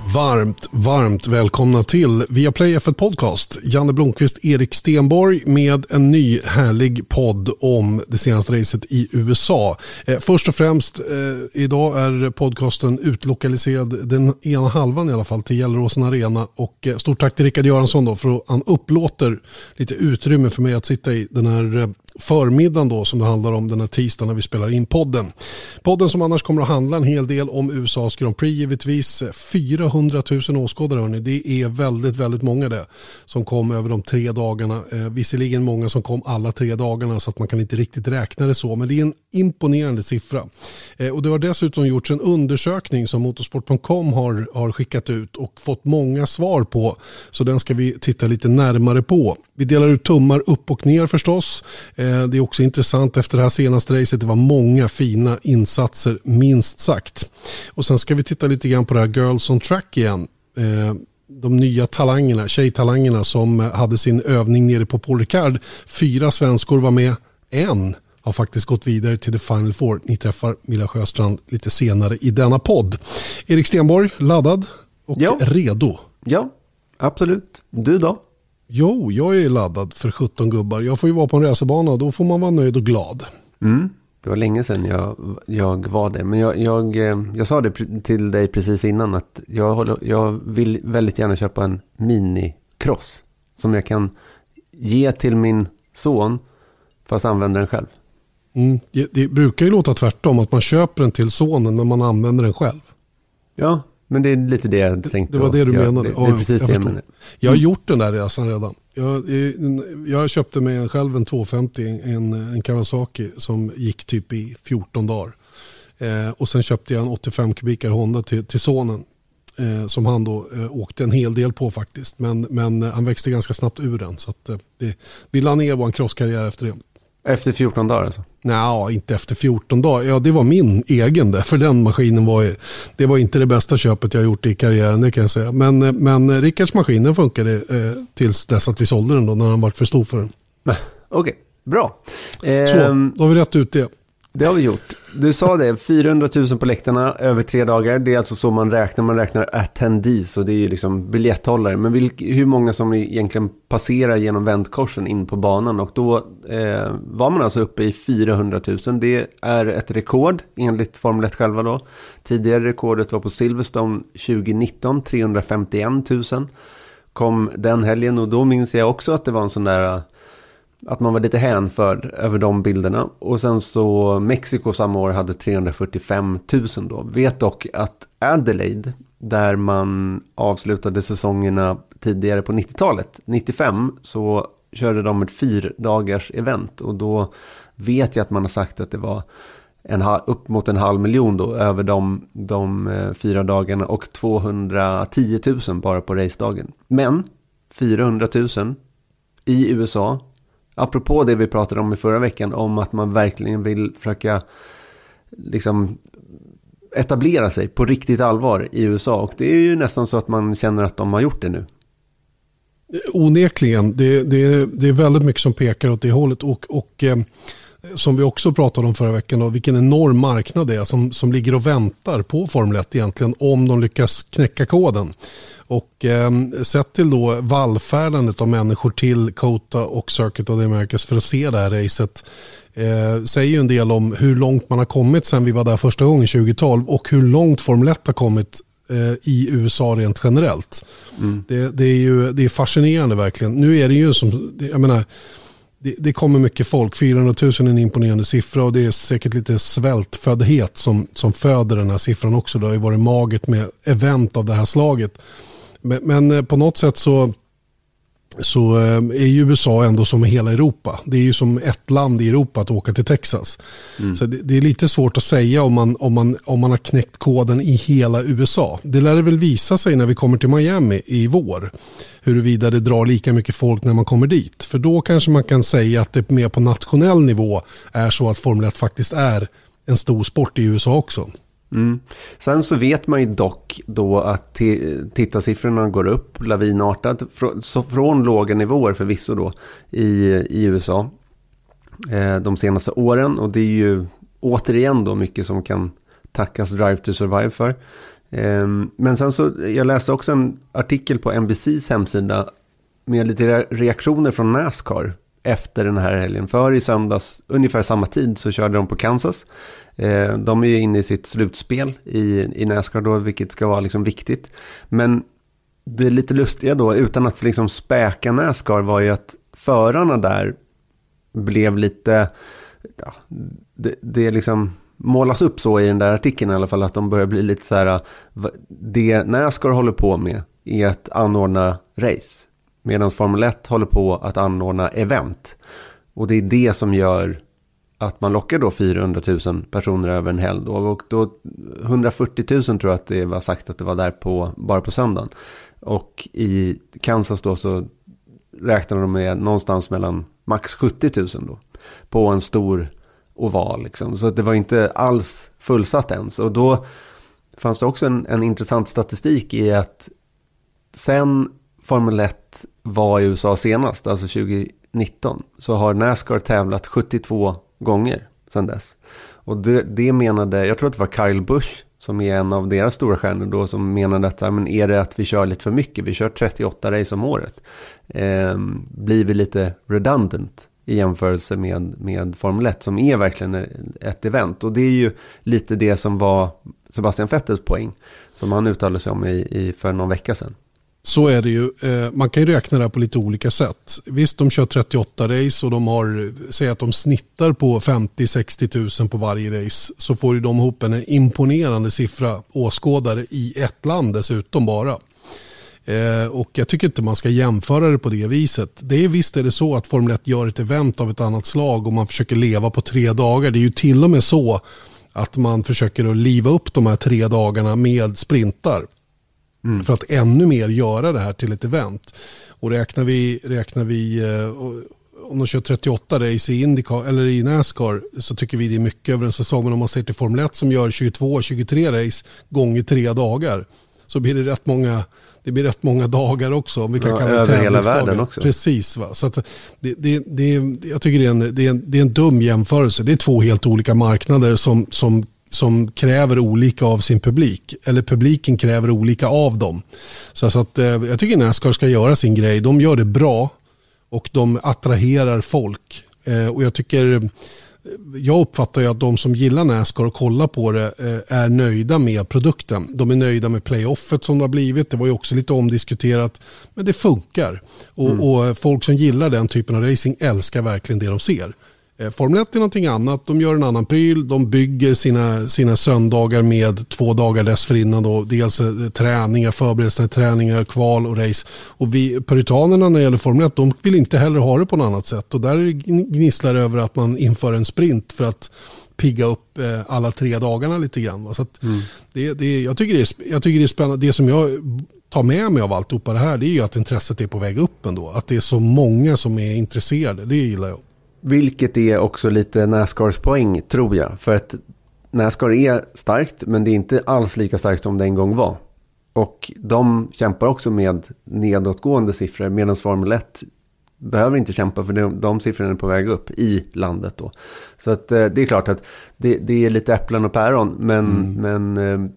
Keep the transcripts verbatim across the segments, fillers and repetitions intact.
Varmt, varmt välkomna till Viaplay F ett Podcast. Janne Blomqvist, Erik Stenborg med en ny härlig podd om det senaste racet i U S A. Eh, först och främst, eh, idag är podcasten utlokaliserad, den ena halvan i alla fall, till Gelleråsen Arena. Och eh, stort tack till Rickard Göransson då för att han upplåter lite utrymme för mig att sitta i den här eh, förmiddagen då, som det handlar om den här tisdagen när vi spelar in podden. Podden som annars kommer att handla en hel del om U S A:s Grand Prix, givetvis fyrahundratusen åskådare, hörni. Det är väldigt, väldigt många det som kom över de tre dagarna. Eh, visserligen många som kom alla tre dagarna så att man kan inte riktigt räkna det så, men det är en imponerande siffra. Eh, och det har dessutom gjorts en undersökning som motorsport punkt com har, har skickat ut och fått många svar på, så den ska vi titta lite närmare på. Vi delar ut tummar upp och ner förstås. Eh, Det är också intressant efter det här senaste racet. Det var många fina insatser, minst sagt. Och sen ska vi titta lite grann på det här Girls on Track igen. De nya talangerna, tjejtalangerna som hade sin övning nere på Paul Ricard. Fyra svenskor var med. En har faktiskt gått vidare till The Final Four. Ni träffar Milla Sjöstrand lite senare i denna podd. Erik Stenborg, laddad och ja. redo? Ja, absolut. Du då? Jo, jag är laddad för sjutton gubbar. Jag får ju vara på en racerbana och då får man vara nöjd och glad. Mm. Det var länge sedan jag, jag var det. Men jag, jag, jag sa det till dig precis innan att jag, håller, jag vill väldigt gärna köpa en minicross som jag kan ge till min son fast använder den själv. Mm. Det, det brukar ju låta tvärtom, att man köper den till sonen men man använder den själv. Ja, men det är lite det jag tänkte. Det var det du jag, menade. Det, det är precis jag, det jag, jag, jag har gjort den där resan redan. Jag, jag köpte mig själv en tvåhundrafemtio, en, en Kawasaki som gick typ i fjorton dagar. Eh, och sen köpte jag en åttiofem kubikar Honda till, till sonen. Eh, som han då eh, åkte en hel del på faktiskt. Men, men han växte ganska snabbt ur den. Så att, eh, det, vi la ner vår crosskarriär efter det. Efter fjorton dagar alltså? Nej, inte efter fjorton dagar. Ja, det var min egen där. För den maskinen var, det var inte det bästa köpet jag gjort i karriären, det kan jag säga. Men, men Rickards maskinen funkade eh, tills dess att vi sålde den då, när han var för stor för den. Okej, okay, bra. Eh, Så, då har vi rätt ut det. Det har vi gjort. Du sa det, fyrahundratusen på läktarna över tre dagar. Det är alltså så man räknar. Man räknar attendees och det är ju liksom biljetthållare. Men vilk, hur många som egentligen passerar genom vändkorsen in på banan. Och då eh, var man alltså uppe i fyrahundratusen. Det är ett rekord enligt Formel ett själva då. Tidigare rekordet var på Silverstone tjugonitton, trehundrafemtioentusen. Kom den helgen och då minns jag också att det var en sån där... att man var lite hänförd över de bilderna. Och sen så Mexiko samma år hade trehundrafyrtiofemtusen då. Vet dock att Adelaide, där man avslutade säsongerna tidigare på nittiotalet, nittiofem, så körde de ett fyra dagars event. Och då vet jag att man har sagt att det var en, upp mot en halv miljon då över de, de eh, fyra dagarna och tvåhundratiotusen bara på racedagen. Men fyrahundratusen i U S A, apropå det vi pratade om i förra veckan, om att man verkligen vill försöka liksom etablera sig på riktigt allvar i U S A. Och det är ju nästan så att man känner att de har gjort det nu. Onekligen. Det, det, det är väldigt mycket som pekar åt det hållet. Och, och eh, som vi också pratade om förra veckan, då, vilken enorm marknad det är som, som ligger och väntar på Formel ett egentligen, om de lyckas knäcka koden. Och eh, sett till då vallfärdandet av människor till COTA och Circuit of the Americas för att se det här racet, eh, säger ju en del om hur långt man har kommit sedan vi var där första gången tjugohundratolv och hur långt Formel ett har kommit eh, i U S A rent generellt. Mm. Det, det är ju det är fascinerande verkligen. Nu är det ju som, jag menar, det, det kommer mycket folk, fyrahundratusen är en imponerande siffra och det är säkert lite svältföddhet som, som föder den här siffran också. Det har ju varit magert med event av det här slaget. Men, men på något sätt så, så är ju U S A ändå som hela Europa. Det är ju som ett land i Europa att åka till Texas. Mm. Så det, det är lite svårt att säga om man, om, man, om man har knäckt koden i hela U S A. Det lär det väl visa sig när vi kommer till Miami i vår. Huruvida det drar lika mycket folk när man kommer dit. För då kanske man kan säga att det mer på nationell nivå är så att Formel ett faktiskt är en stor sport i U S A också. Mm. Sen så vet man ju dock då att t- tittarsiffrorna går upp lavinartat fr- så från låga nivåer förvisso då i, i U S A eh, de senaste åren, och det är ju återigen då mycket som kan tackas Drive to Survive för. Men sen så, jag läste också en artikel på N B C:s hemsida med lite reaktioner från NASCAR efter den här helgen. För i söndags, ungefär samma tid, så körde de på Kansas. De är ju inne i sitt slutspel i, i NASCAR då, vilket ska vara liksom viktigt. Men det är lite lustiga då, utan att liksom späka NASCAR, var ju att förarna där blev lite, ja, det, det liksom målas upp så i den där artikeln i alla fall, att de börjar bli lite så här, det NASCAR håller på med är att anordna race, medan Formel ett håller på att anordna event. Och det är det som gör att man lockar då fyrahundratusen personer över en helg. Och då hundrafyrtiotusen tror jag att det var sagt att det var där på, bara på söndagen. Och i Kansas då så räknar de med någonstans mellan max sjuttiotusen då på en stor oval liksom. Så det var inte alls fullsatt ens. Och då fanns det också en, en intressant statistik i att sen Formel ett var i U S A senast, alltså tjugonitton, så har NASCAR tävlat sjuttiotvå gånger sedan dess. Och det, det menade, jag tror att det var Kyle Busch som är en av deras stora stjärnor då, som menade att men är det att vi kör lite för mycket, vi kör trettioåtta race om året, eh, blir vi lite redundant i jämförelse med, med Formel ett som är verkligen ett event. Och det är ju lite det som var Sebastian Vettels poäng som han uttalade sig om i, i för någon vecka sedan. Så är det ju. Man kan ju räkna det här på lite olika sätt. Visst, de kör trettioåtta race och de har, säg att de snittar på femtio till sextio tusen på varje race, så får ju de ihop en imponerande siffra åskådare i ett land dessutom bara. Och jag tycker inte man ska jämföra det på det viset. Det är visst är det så att Formel ett gör ett event av ett annat slag och man försöker leva på tre dagar. Det är ju till och med så att man försöker att liva upp de här tre dagarna med sprintar. Mm. För att ännu mer göra det här till ett event. Och räknar vi, räknar vi om de kör trettioåtta race i IndyCar eller i NASCAR, så tycker vi det är mycket över en säsong. Men om man ser till Formel ett som gör tjugotvå tjugotre race gånger tre dagar, så blir det rätt många, det blir rätt många dagar också. Om vi kan ja, kalla det över hela världen också. Precis, va? Så att det, det, det, jag tycker det är, en, det, är en, det är en dum jämförelse. Det är två helt olika marknader som, som som kräver olika av sin publik, eller publiken kräver olika av dem. Så, så att eh, jag tycker NASCAR ska göra sin grej. De gör det bra och de attraherar folk. Eh, och jag tycker, jag uppfattar ju att de som gillar NASCAR och kollar på det eh, är nöjda med produkten. De är nöjda med playoffet som det har blivit. Det var ju också lite omdiskuterat, men det funkar. Och, mm. och folk som gillar den typen av racing älskar verkligen det de ser. Formel ett är någonting annat. De gör en annan pryl. De bygger sina, sina söndagar med två dagar dessförinnan. Då. Dels träningar, förberedelser, träningar, kval och race. Och vi, puritanerna när det gäller Formel ett, de vill inte heller ha det på något annat sätt. Och där gnisslar det över att man inför en sprint för att pigga upp eh, alla tre dagarna lite grann. Så att mm. det, det, jag, tycker det är, jag tycker det är spännande. Det som jag tar med mig av alltihopa det här, det är ju att intresset är på väg upp ändå. Att det är så många som är intresserade. Det gillar jag. Vilket är också lite NASCARs poäng, tror jag. För att NASCAR är starkt, men det är inte alls lika starkt som det en gång var. Och de kämpar också med nedåtgående siffror, medan Formel ett behöver inte kämpa, för de, de siffrorna är på väg upp i landet då. Så att, eh, det är klart att det, det är lite äpplen och päron, men, mm. men eh,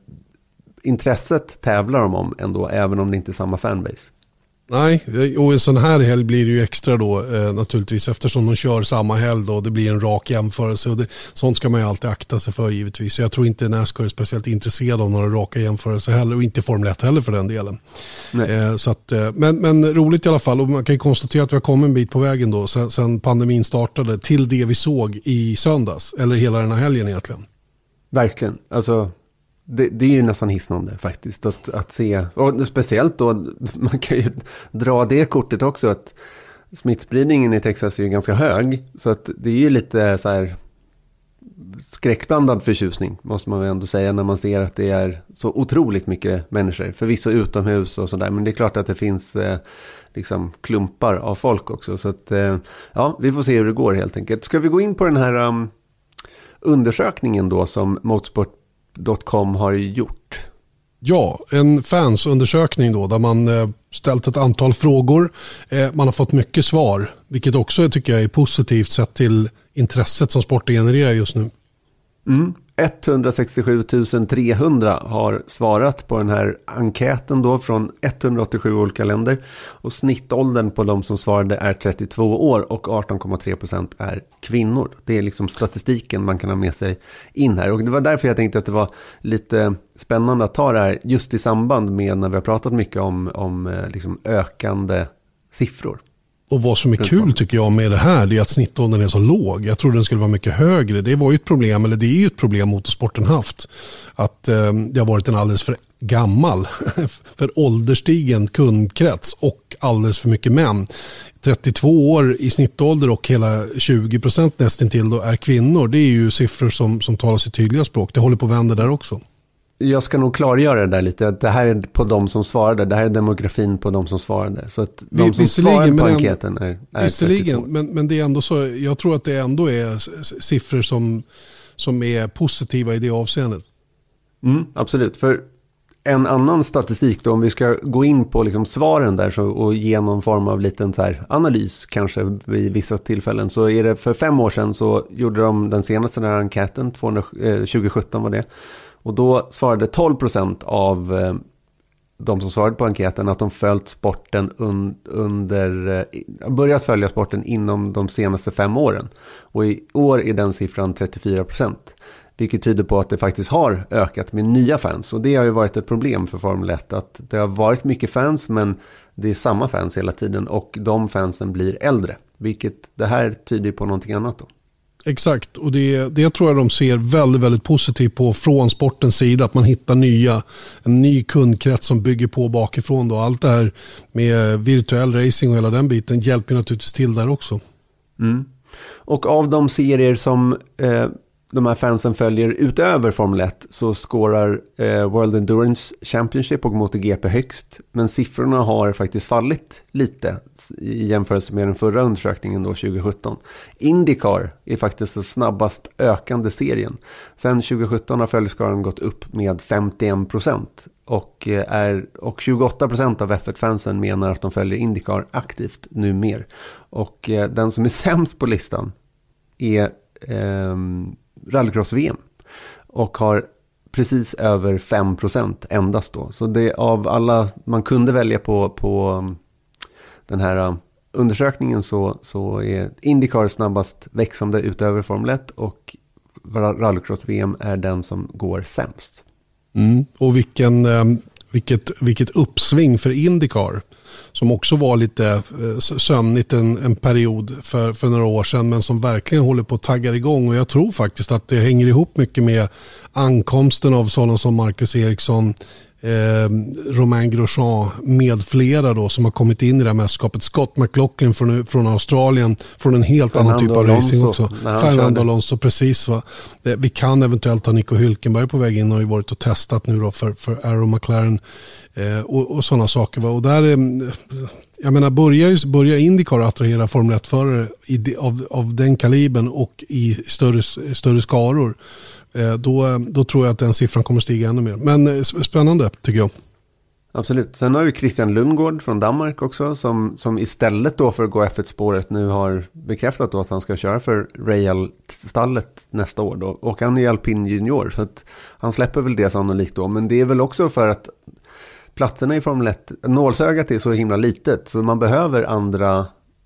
intresset tävlar de om ändå, även om det inte är samma fanbase. Nej, och en sån här helg blir det ju extra då eh, naturligtvis, eftersom de kör samma helg då, det blir en rak jämförelse och det, sånt ska man ju alltid akta sig för givetvis. Så jag tror inte NASCAR är speciellt intresserad av några raka jämförelser heller, och inte Formel ett heller för den delen. Eh, så att, eh, men, men roligt i alla fall, och man kan ju konstatera att vi har kommit en bit på vägen då sen, sen pandemin startade till det vi såg i söndags, eller hela den här helgen egentligen. Verkligen, alltså Det, det är ju nästan hisnande faktiskt att, att se, och speciellt då, man kan ju dra det kortet också, att smittspridningen i Texas är ju ganska hög, så att det är ju lite så här skräckblandad förtjusning, måste man väl ändå säga, när man ser att det är så otroligt mycket människor, förvisso utomhus och sådär, men det är klart att det finns eh, liksom klumpar av folk också, så att eh, ja, vi får se hur det går helt enkelt. Ska vi gå in på den här um, undersökningen då som Motorsport dot com har gjort? Ja, en fansundersökning då, där man eh, ställt ett antal frågor. Eh, man har fått mycket svar, vilket också tycker jag är positivt sett till intresset som sporten genererar just nu. Mm. etthundrasextiosju tusen trehundra har svarat på den här enkäten då från etthundraåttiosju olika länder. Och snittåldern på de som svarade är trettiotvå år och arton komma tre procent är kvinnor. Det är liksom statistiken man kan ha med sig in här. Och det var därför jag tänkte att det var lite spännande att ta det här just i samband med när vi har pratat mycket om, om liksom ökande siffror. Och vad som är kul tycker jag med det här, det är att snittåldern är så låg. Jag trodde den skulle vara mycket högre. Det var ju ett problem, eller det är ju ett problem motorsporten haft. Att eh, det har varit en alldeles för gammal, för ålderstigen kundkrets och alldeles för mycket män. trettiotvå år i snittålder och hela tjugo procent nästintill då är kvinnor. Det är ju siffror som, som talar sitt tydliga språk. Det håller på att vända där också. Jag ska nog klargöra det där lite. Att det här är på de som svarade. Det här är demografin på de som svarade. Så att de Vi, som svarar på ändå, enkäten är, är visserligen, men, men det är ändå så. Jag tror att det ändå är siffror som, som är positiva i det avseendet. Mm, absolut. För en annan statistik då, om vi ska gå in på liksom svaren där så, och ge någon form av liten så här analys kanske vid vissa tillfällen, så är det för fem år sedan så gjorde de den senaste där enkäten, tvåhundra, eh, tjugo sjutton var det. Och då svarade tolv procent av eh, de som svarade på enkäten att de följt sporten un, under, eh, börjat följa sporten inom de senaste fem åren. Och i år är den siffran trettiofyra procent. Vilket tyder på att det faktiskt har ökat med nya fans. Och det har ju varit ett problem för Formel ett. Att det har varit mycket fans, men det är samma fans hela tiden. Och de fansen blir äldre. Vilket det här tyder på någonting annat då. Exakt, och det, det tror jag de ser väldigt, väldigt positivt på från sportens sida. Att man hittar nya, en ny kundkrets som bygger på bakifrån. Då. Allt det här med virtuell racing och hela den biten hjälper naturligtvis till där också. Mm. Och av de serier som eh, de här fansen följer utöver Formel ett så skårar eh, World Endurance Championship och MotoGP högst. Men siffrorna har faktiskt fallit lite i jämförelse med den förra undersökningen då tjugo sjutton. IndyCar är faktiskt den snabbast ökande serien. Sen tjugo sjutton har följeskaran gått upp med femtioen procent. Och, är, och tjugoåtta procent av F ett-fansen menar att de följer IndyCar aktivt nu mer. Och eh, den som är sämst på listan är eh, Rallycross-V M och har precis över fem procent endast då. Så det av alla man kunde välja på, på den här undersökningen så, så är IndyCar snabbast växande utöver Formel ett och Rallycross-V M är den som går sämst. Mm. Och vilken, vilket, vilket uppsving för IndyCar som också var lite sömnigt en, en period för, för några år sedan, men som verkligen håller på att tagga igång. Och jag tror faktiskt att det hänger ihop mycket med ankomsten av sådana som Marcus Ericsson, eh, Romain Grosjean med flera då, som har kommit in i det här mästerskapet. Scott McLaughlin från, från Australien, från en helt Fernando annan typ av Alonso, racing också. Fernando Alonso, precis va. Vi kan eventuellt ha Nico Hülkenberg på väg in och har ju varit och testat nu då för, för Arrow McLaren eh, och, och sådana saker va. Och där, eh, jag menar, börjar, börjar IndyCar attrahera Formel ett-förare i, av, av den kalibern och i större, större skaror. Då, då tror jag att den siffran kommer stiga ännu mer. Men spännande tycker jag. Absolut. Sen har vi Christian Lundgaard från Danmark också som, som istället då för att gå F ett-spåret nu har bekräftat då att han ska köra för Royal-stallet nästa år då. Och han är alpin junior så att han släpper väl det sannolikt då. Men det är väl också för att platserna i Formel ett, nålsögat är så himla litet så man behöver andra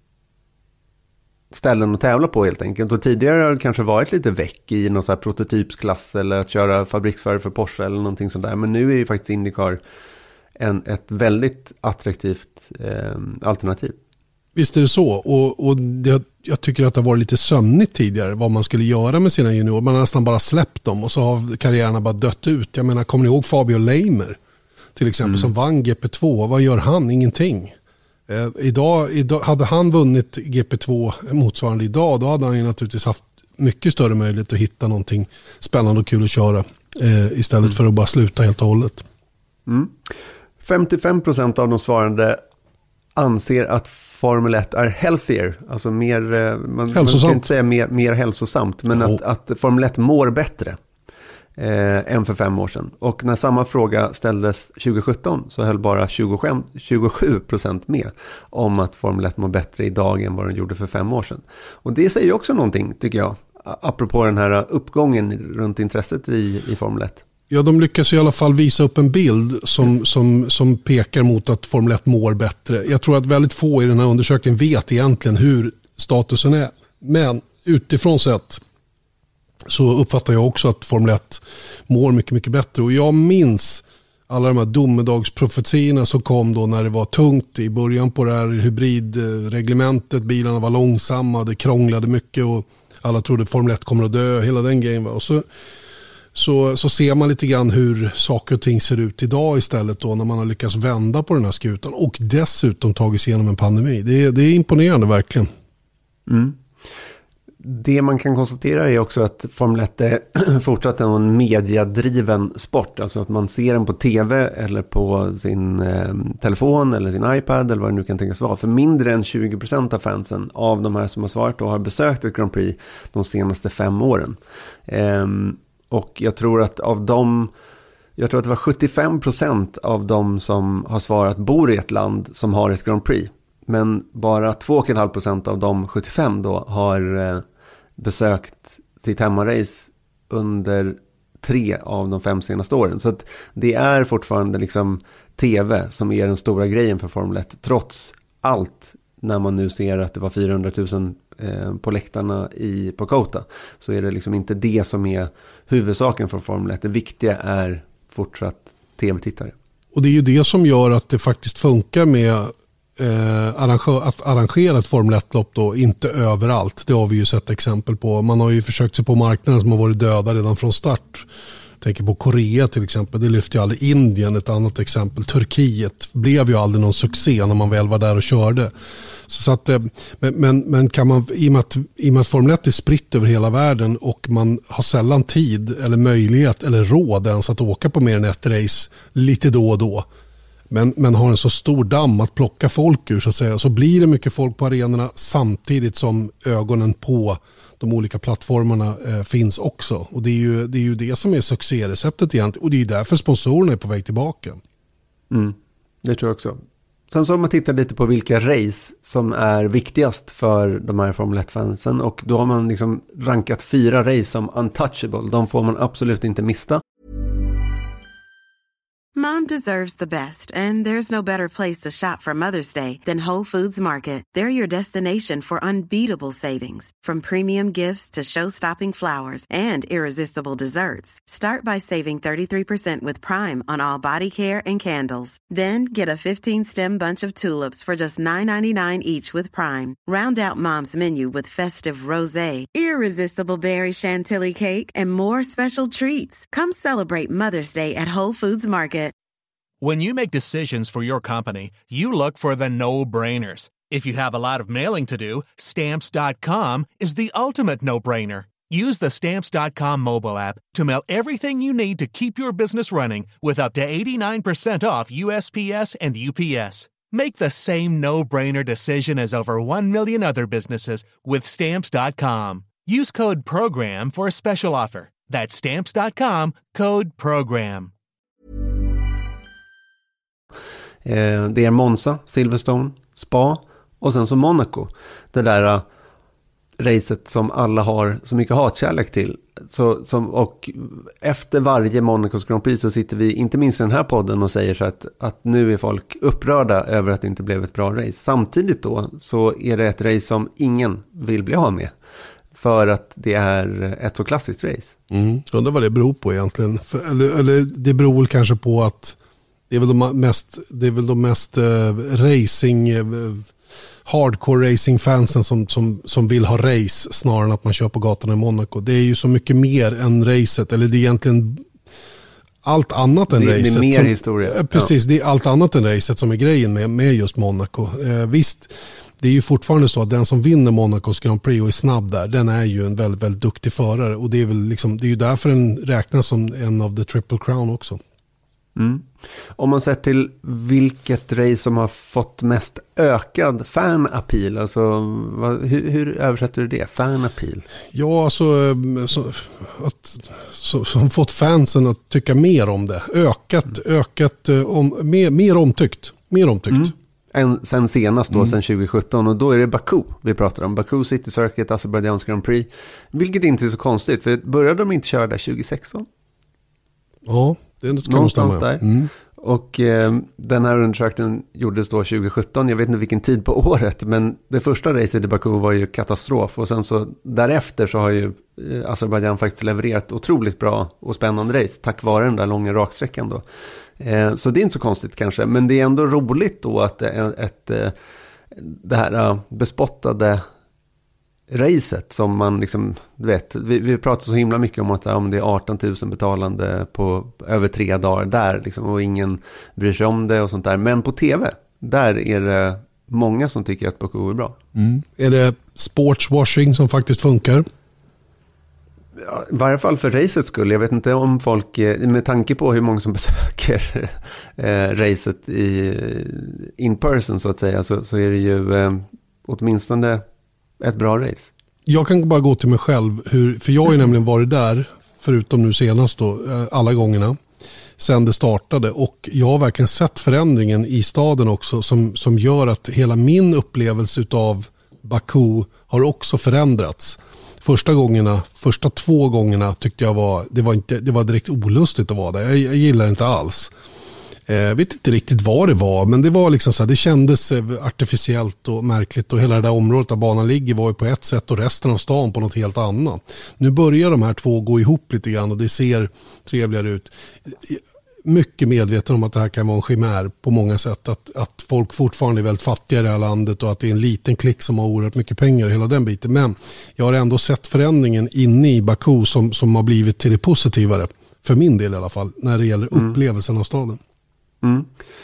ställen att tävla på helt enkelt. Och tidigare har det kanske varit lite väck i någon så här prototypsklass eller att köra fabriksförare för Porsche eller någonting sånt där. Men nu är ju faktiskt IndyCar en, ett väldigt attraktivt eh, alternativ. Visst är det så. Och, och det, jag tycker att det har varit lite sömnigt tidigare vad man skulle göra med sina juniorer. Man har nästan bara släppt dem och så har karriärerna bara dött ut. Jag menar, kommer ni ihåg Fabio Leimer till exempel mm. som vann G P två? Vad gör han? Ingenting. Eh, idag, idag, hade han vunnit G P två motsvarande idag, då hade han ju naturligtvis haft mycket större möjlighet att hitta någonting spännande och kul att köra eh, istället mm. för att bara sluta helt och hållet. Mm. femtiofem procent av de svarande anser att Formel ett är healthier, alltså mer, man, man ska inte säga mer, mer hälsosamt, men att, att Formel ett mår bättre eh, än för fem år sedan. Och när samma fråga ställdes tjugo sjutton så höll bara tjugosju procent med om att Formel ett mår bättre idag än vad den gjorde för fem år sedan. Och det säger också någonting, tycker jag. apropå den här uppgången runt intresset i, i Formel ett. Ja, de lyckas i alla fall visa upp en bild som, som, som pekar mot att Formel ett mår bättre. Jag tror att väldigt få i den här undersökningen vet egentligen hur statusen är. Men utifrån sett så uppfattar jag också att Formel ett mår mycket, mycket bättre. Och jag minns alla de här domedagsprofetierna som kom då när det var tungt i början på det här hybridreglementet. Bilarna var långsamma, det krånglade mycket och alla trodde Formel ett kommer att dö, hela den grejen. Och så, så, så ser man lite grann hur saker och ting ser ut idag istället då när man har lyckats vända på den här skutan och dessutom tagit sig igenom en pandemi. Det är, det är imponerande verkligen. Mm. Det man kan konstatera är också att Formel ett är fortsatt en mediadriven sport. Alltså att man ser den på tv eller på sin eh, telefon eller sin iPad eller vad det nu kan tänkas vara. För mindre än tjugo procent av fansen av de här som har svarat och har besökt ett Grand Prix de senaste fem åren. Eh, och jag tror att av dem, jag tror att det var sjuttiofem procent av de som har svarat bor i ett land som har ett Grand Prix. Men bara två komma fem procent av de sjuttiofem då har eh, besökt sitt hemmarace under tre av de fem senaste åren. Så att det är fortfarande liksom tv som är den stora grejen för Formel ett. Trots allt, när man nu ser att det var fyrahundratusen eh, på läktarna i, på Kota, så är det liksom inte det som är huvudsaken för Formel ett. Det viktiga är fortsatt tv-tittare. Och det är ju det som gör att det faktiskt funkar med Eh, arrangör, att arrangera ett Formel ett-lopp då, inte överallt. Det har vi ju sett exempel på. Man har ju försökt sig på marknaden som har varit döda redan från start. Jag tänker på Korea till exempel. Det lyfte ju aldrig. Indien, ett annat exempel. Turkiet blev ju aldrig någon succé när man väl var där och körde. Så att, eh, men, men, men kan man, i och med att, i och med att Formel ett är spritt över hela världen och man har sällan tid eller möjlighet eller råd ens att åka på mer än ett race lite då och då. Men, men har en så stor damm att plocka folk ur så att säga, så blir det mycket folk på arenorna samtidigt som ögonen på de olika plattformarna eh, finns också. Och det är, ju, det är ju det som är succéreceptet egentligen. Och det är därför sponsorerna är på väg tillbaka. Mm, det tror jag också. Sen så om man tittar lite på vilka race som är viktigast för de här Formel ett-fansen. Och då har man liksom rankat fyra race som untouchable. De får man absolut inte missa. Mom deserves the best, and there's no better place to shop for Mother's Day than Whole Foods Market. They're your destination for unbeatable savings, from premium gifts to show-stopping flowers and irresistible desserts. Start by saving thirty-three percent with Prime on all body care and candles. Then get a fifteen-stem bunch of tulips for just nine ninety-nine each with Prime. Round out Mom's menu with festive rosé, irresistible berry chantilly cake, and more special treats. Come celebrate Mother's Day at Whole Foods Market. When you make decisions for your company, you look for the no-brainers. If you have a lot of mailing to do, Stamps dot com is the ultimate no-brainer. Use the Stamps dot com mobile app to mail everything you need to keep your business running with up to eighty-nine percent off U S P S and U P S. Make the same no-brainer decision as over one million other businesses with Stamps dot com. Use code PROGRAM for a special offer. That's Stamps dot com, code PROGRAM. Det är Monza, Silverstone, Spa och sen så Monaco. Det där uh, racet som alla har så mycket hatkärlek till. Så, som, och efter varje Monacos Grand Prix så sitter vi, inte minst i den här podden, och säger så att, att nu är folk upprörda över att det inte blev ett bra race. Samtidigt då så är det ett race som ingen vill bli av med. För att det är ett så klassiskt race. Mm. Undrar vad det beror på egentligen. För, eller, eller det beror väl kanske på att det är väl de mest, det är väl de mest uh, racing, uh, hardcore racing-fansen som, som, som vill ha race snarare än att man kör på gatorna i Monaco. Det är ju så mycket mer än racet, eller det är egentligen allt annat än det, racet. Det är mer som, historia. Uh, precis, ja. Det är allt annat än racet som är grejen med, med just Monaco. Uh, visst, det är ju fortfarande så att den som vinner Monacos Grand Prix och är snabb där, den är ju en väldigt, väldigt duktig förare. Och det är väl liksom, det är ju därför den räknas som en av the Triple Crown också. Mm. Om man ser till vilket race som har fått mest ökad fan-appeal, alltså vad, hur, hur översätter du det? Fan-appeal? Ja, alltså så, att, så, som fått fansen att tycka mer om det. Ökat, mm. ökat, om, mer, mer omtyckt. Mer omtyckt. Mm. en, sen senast då, mm. sen tjugo sjutton, och då är det Baku vi pratar om. Baku City Circuit, Azerbaijan Grand Prix, vilket inte är så konstigt, för började de inte köra där tjugo sexton? Ja, det är någonstans där. Mm. Och eh, den här undersökningen gjordes då tjugo sjutton, jag vet inte vilken tid på året, men det första racet i Baku var ju katastrof, och sen så därefter så har ju eh, Azerbaijan faktiskt levererat otroligt bra och spännande race tack vare den där långa raksträckan då. Eh, så det är inte så konstigt kanske, men det är ändå roligt då att ett, ett, ett, det här uh, bespottade racet som man liksom, du vet, vi, vi pratar så himla mycket om att ja, om det är arton tusen betalande på över tre dagar där liksom, och ingen bryr sig om det och sånt där, men på tv, där är det många som tycker att Baku är bra. Mm. Är det sportswashing som faktiskt funkar? Ja, i varje fall för racet skull. Jag vet inte om folk, med tanke på hur många som besöker eh, racet i in person så att säga, så, så är det ju eh, åtminstone ett bra race. Jag kan bara gå till mig själv, hur, för jag har ju nämligen varit där, förutom nu senast då, alla gångerna sen det startade, och jag har verkligen sett förändringen i staden också som, som gör att hela min upplevelse av Baku har också förändrats. Första gångerna, första två gångerna tyckte jag var, det var inte, det var direkt olustigt att vara där. Jag, jag gillar det inte alls. Jag vet inte riktigt vad det var, men det var liksom så här, det kändes artificiellt och märkligt, och hela det där området där banan ligger var ju på ett sätt och resten av stan på något helt annat. Nu börjar de här två gå ihop lite grann och det ser trevligare ut. Mycket medveten om att det här kan vara en chimär på många sätt, att, att folk fortfarande är väldigt fattiga i det här landet och att det är en liten klick som har oerhört mycket pengar, hela den biten. Men jag har ändå sett förändringen inne i Baku som, som har blivit till det positivare, för min del i alla fall, när det gäller upplevelsen mm. av staden. Mm.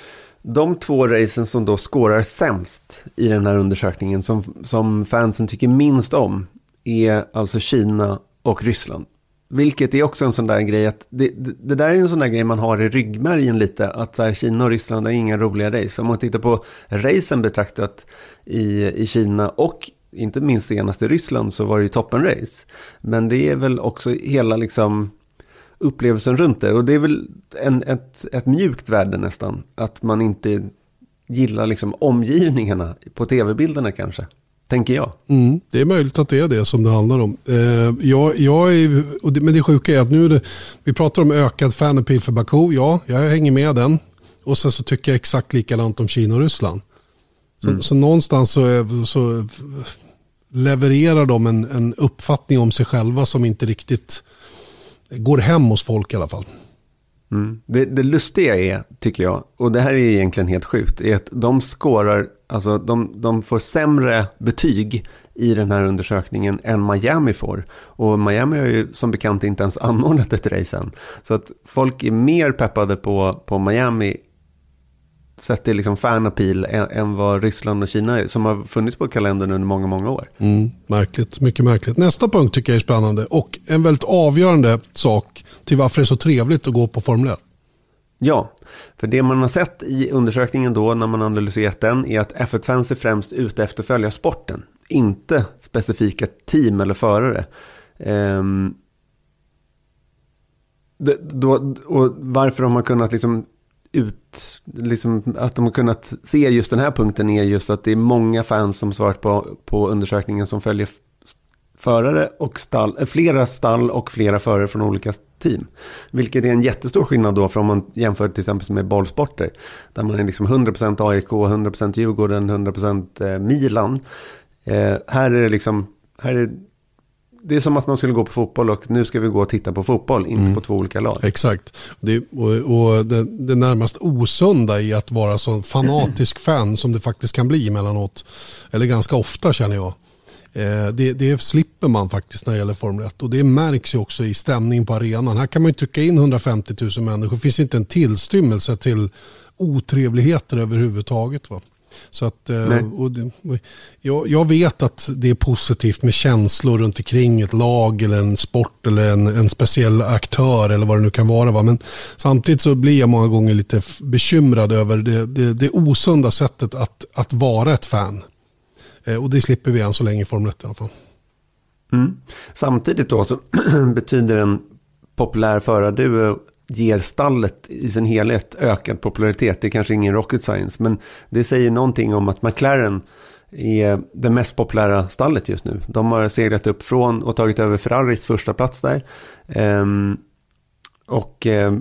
De två racen som då skårar sämst i den här undersökningen, som, som fansen tycker minst om, är alltså Kina och Ryssland. Vilket är också en sån där grej att det, det, det där är en sån där grej man har i ryggmärgen lite, att så här, Kina och Ryssland är inga roliga race. Om man tittar på racen betraktat i, i Kina och inte minst senast i Ryssland, så var det ju toppenrace. Men det är väl också hela liksom upplevelsen runt det, och det är väl en, ett, ett mjukt värde nästan, att man inte gillar liksom omgivningarna på tv-bilderna kanske, tänker jag. Mm, det är möjligt att det är det som det handlar om. Eh, jag, jag är, och det, men det sjuka är att nu är det, vi pratar om ökad fan-appeal för Baku, ja, jag hänger med den, och sen så tycker jag exakt likadant om Kina och Ryssland. Så, mm. så någonstans så, är, så levererar de en, en uppfattning om sig själva som inte riktigt går hem hos folk i alla fall. Mm. Det, det lustiga är, tycker jag, och det här är egentligen helt sjukt, är att de skårar, alltså de, de får sämre betyg i den här undersökningen än Miami får. Och Miami har ju som bekant inte ens anordnat ett race än. Så att folk är mer peppade på, på Miami sett till liksom fan-appeal än, än vad Ryssland och Kina är, som har funnits på kalendern under många, många år. Mm, märkligt, mycket märkligt. Nästa punkt tycker jag är spännande, och en väldigt avgörande sak till varför det är så trevligt att gå på Formel ett. Ja, för det man har sett i undersökningen då, när man analyserat den, är att F ett-fans är främst ute efter att följa sporten, inte specifika team eller förare. Ehm, det, då, och varför de har kunnat liksom ut, liksom, att de har kunnat se just den här punkten är just att det är många fans som svarat på, på undersökningen som följer förare och stall, flera stall och flera förare från olika team. Vilket är en jättestor skillnad då från om man jämför till exempel med bollsporter, där man är liksom hundra procent A I K, hundra procent Djurgården, hundra procent Milan. Eh, här är det liksom, här är det är som att man skulle gå på fotboll och nu ska vi gå och titta på fotboll, inte mm. på två olika lag. Exakt. Det, och och det, det närmast osunda i att vara så fanatisk fan som det faktiskt kan bli emellanåt, eller ganska ofta känner jag. Eh, det, det slipper man faktiskt när det gäller Formel ett, och det märks ju också i stämningen på arenan. Här kan man ju trycka in hundrafemtio tusen människor. Det finns inte en tillstymmelse till otrevligheter överhuvudtaget, va? Så att, och det, jag, jag vet att det är positivt med känslor runt omkring ett lag eller en sport eller en, en speciell aktör eller vad det nu kan vara, va? Men samtidigt så blir jag många gånger lite bekymrad över det, det, det osunda sättet att, att vara ett fan, och det slipper vi än så länge i Formel ett i alla fall. Mm. Samtidigt då så betyder en populär förarduo ger stallet i sin helhet ökad popularitet. Det är kanske ingen rocket science, men det säger någonting om att McLaren är det mest populära stallet just nu. De har seglat upp från och tagit över Ferraris första plats där. Ehm, och eh,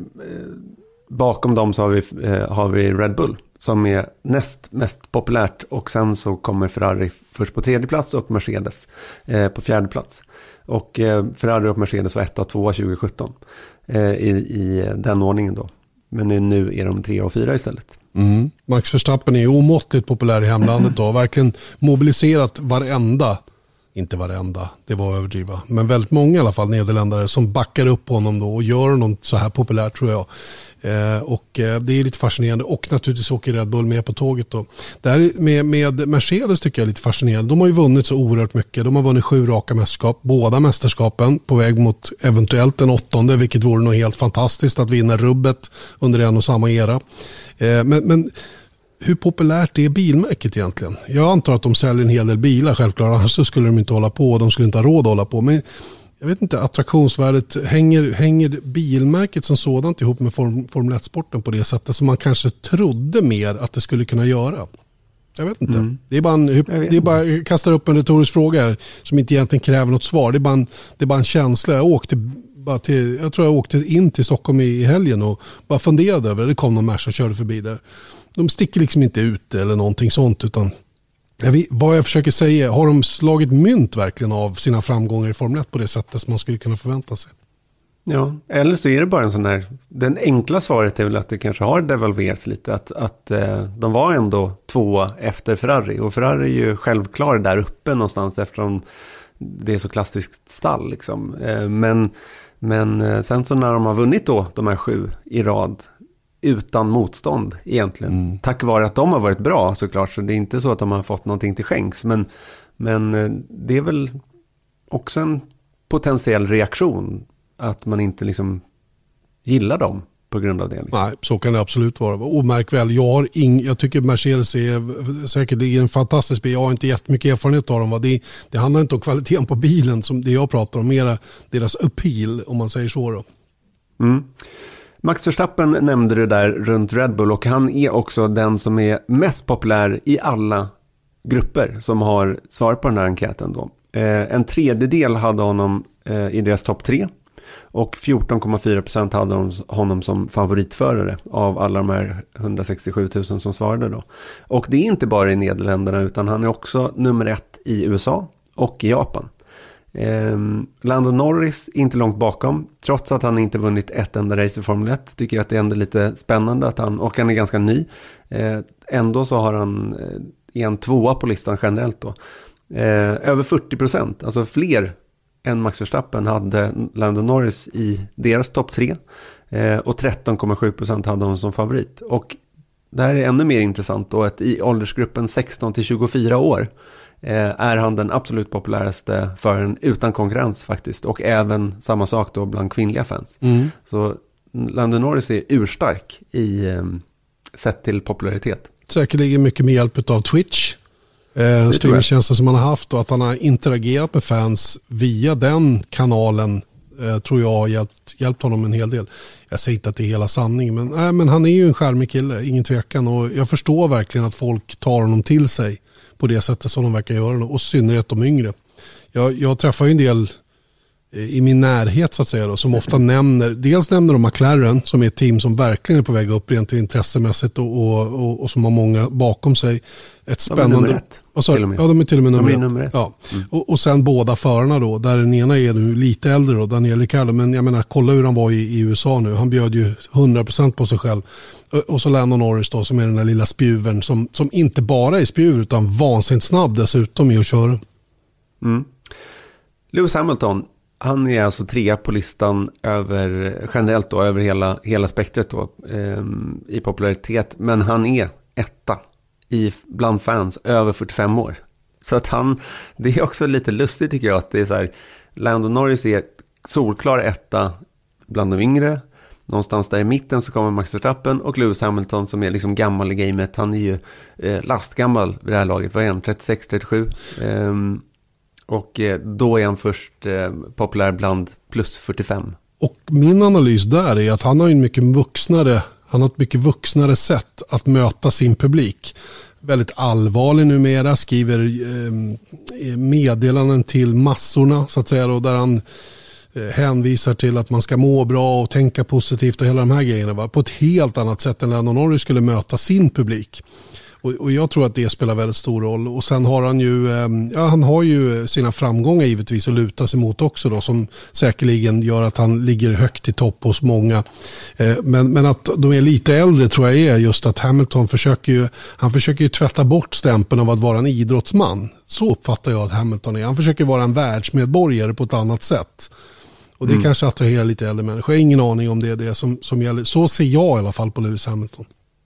bakom dem så har vi, eh, har vi Red Bull som är näst mest populärt, och sen så kommer Ferrari först på tredje plats och Mercedes eh, på fjärde plats. Och eh, Ferrari och Mercedes var etta och tvåa tjugo sjutton eh, i, i den ordningen då. Men nu är de tre och fyra istället. Mm. Max Verstappen är omåttligt populär i hemlandet då. Verkligen mobiliserat varenda, inte varenda, det var överdriva, men väldigt många i alla fall nederländare som backar upp honom då och gör honom så här populär, tror jag. Eh, och eh, det är lite fascinerande, och naturligtvis åker Red Bull med på tåget då. Det här med, med Mercedes tycker jag är lite fascinerande. De har ju vunnit så oerhört mycket. De har vunnit sju raka mästerskap, båda mästerskapen på väg mot eventuellt en åttonde, vilket vore nog helt fantastiskt att vinna rubbet under en och samma era. Eh, men, men hur populärt är bilmärket egentligen? Jag antar att de säljer en hel del bilar, självklart, annars så skulle de inte hålla på, och de skulle inte ha råd att hålla på. Men jag vet inte, attraktionsvärdet, hänger, hänger bilmärket som sådant ihop med form, Formel ett-sporten på det sättet som man kanske trodde mer att det skulle kunna göra? Jag vet inte. Mm. Det är bara en, det är bara, jag kastar upp en retorisk fråga här som inte egentligen kräver något svar. Det är bara en, det är bara en känsla. Jag åkte bara till, jag tror jag åkte in till Stockholm i helgen och bara funderade över det. Det kom någon Merca och körde förbi där. De sticker liksom inte ut eller någonting sånt, utan jag vet, vad jag försöker säga, har de slagit mynt verkligen av sina framgångar i Formel ett på det sättet som man skulle kunna förvänta sig? Ja, eller så är det bara en sån här, den enkla svaret är väl att det kanske har devalverats lite, att, att eh, de var ändå två efter Ferrari, och Ferrari är ju självklar där uppe någonstans eftersom det är så klassiskt stall liksom. Eh, men, men eh, sen så när de har vunnit då de här sju i rad utan motstånd egentligen, mm. tack vare att de har varit bra såklart, så det är inte så att de har fått någonting till skänks, men, men det är väl också en potentiell reaktion att man inte liksom gillar dem på grund av det. Liksom. Nej, så kan det absolut vara. Och märk väl, jag, har ing, jag tycker Mercedes är säkert det är en fantastisk bil. Jag har inte jättemycket erfarenhet av dem. Det, det handlar inte om kvaliteten på bilen som det jag pratar om, mera deras appeal, om man säger så då. Mm. Max Verstappen nämnde du där runt Red Bull, och han är också den som är mest populär i alla grupper som har svarat på den här enkäten då. Eh, en tredjedel hade honom eh, i deras topp tre, och fjorton komma fyra procent hade honom, honom som favoritförare av alla de här hundrasextiosju tusen som svarade då. Och det är inte bara i Nederländerna, utan han är också nummer ett i U S A och i Japan. Eh, Lando Norris inte långt bakom, trots att han inte vunnit ett enda race i Formel ett. Tycker jag att det är ändå lite spännande att han, och han är ganska ny, eh, ändå så har han eh, en tvåa på listan generellt då. Eh, över fyrtio procent, alltså fler än Max Verstappen hade Lando Norris i deras topp tre, eh, och tretton komma sju procent hade honom som favorit. Och det här är ännu mer intressant då, att i åldersgruppen sexton till tjugofyra år är han den absolut populäraste föraren utan konkurrens faktiskt, och även samma sak då bland kvinnliga fans. Mm. Så Lando Norris är urstark i um, sett till popularitet. Säkerligen mycket med hjälp av Twitch, eh, streamingtjänsten som han har haft, och att han har interagerat med fans via den kanalen eh, tror jag har hjälpt, hjälpt honom en hel del. Jag säger inte att det är hela sanningen, men, äh, men han är ju en charmig kille, ingen tvekan, och jag förstår verkligen att folk tar honom till sig på det sättet som de verkar göra, och synnerhet de yngre. Jag, jag träffar ju en del i min närhet så att säga då, som ofta nämner, dels nämner de McLaren som är ett team som verkligen är på väg upp rent intressemässigt och, och, och, och som har många bakom sig. Ett spännande... De är nummer ett. Oh, sorry. Ja, de är till och med nummer, de är ett. nummer ett. Ja. Mm. Och, och sen båda förarna då, där den ena är nu lite äldre då, Daniel Ricciardo, men jag menar, kolla hur han var i, i U S A nu. Han bjöd ju hundra procent på sig själv. Och, och så Lando Norris då, som är den där lilla spjuvern som, som inte bara är spjuver utan vansinnigt snabb dessutom i att köra. Mm. Lewis Hamilton, han är alltså trea på listan över, generellt då, över hela, hela spektret då, eh, i popularitet. Men han är etta i, bland fans över fyrtiofem år. Så att han, det är också lite lustigt tycker jag, att det är så här, Lando Norris är solklar etta bland de yngre. Någonstans där i mitten så kommer Max Verstappen, och Lewis Hamilton som är liksom gammal i gamet. Han är ju eh, lastgammal vid det här laget. Vad är han? trettiosex trettiosju. Eh, Och då är han först eh, populär bland plus fyrtiofem Och min analys där är att han har en mycket vuxnare, han har ett mycket vuxnare sätt att möta sin publik. Väldigt allvarlig numera, skriver eh, meddelanden till massorna så att säga, och där han eh, hänvisar till att man ska må bra och tänka positivt och hela de här grejerna, va? På ett helt annat sätt än Lando Norris skulle möta sin publik. Och, och jag tror att det spelar väldigt stor roll. Och sen har han ju, ja, han har ju sina framgångar givetvis att luta sig mot också då, som säkerligen gör att han ligger högt i topp hos många. Men, men att de är lite äldre tror jag är just att Hamilton försöker ju, han försöker ju tvätta bort stämpeln av att vara en idrottsman. Så uppfattar jag att Hamilton är. Han försöker vara en världsmedborgare på ett annat sätt. Och det mm. kanske attraherar lite äldre människor. Jag har ingen aning om det är det som, som gäller. Så ser jag i alla fall på Lewis Hamilton.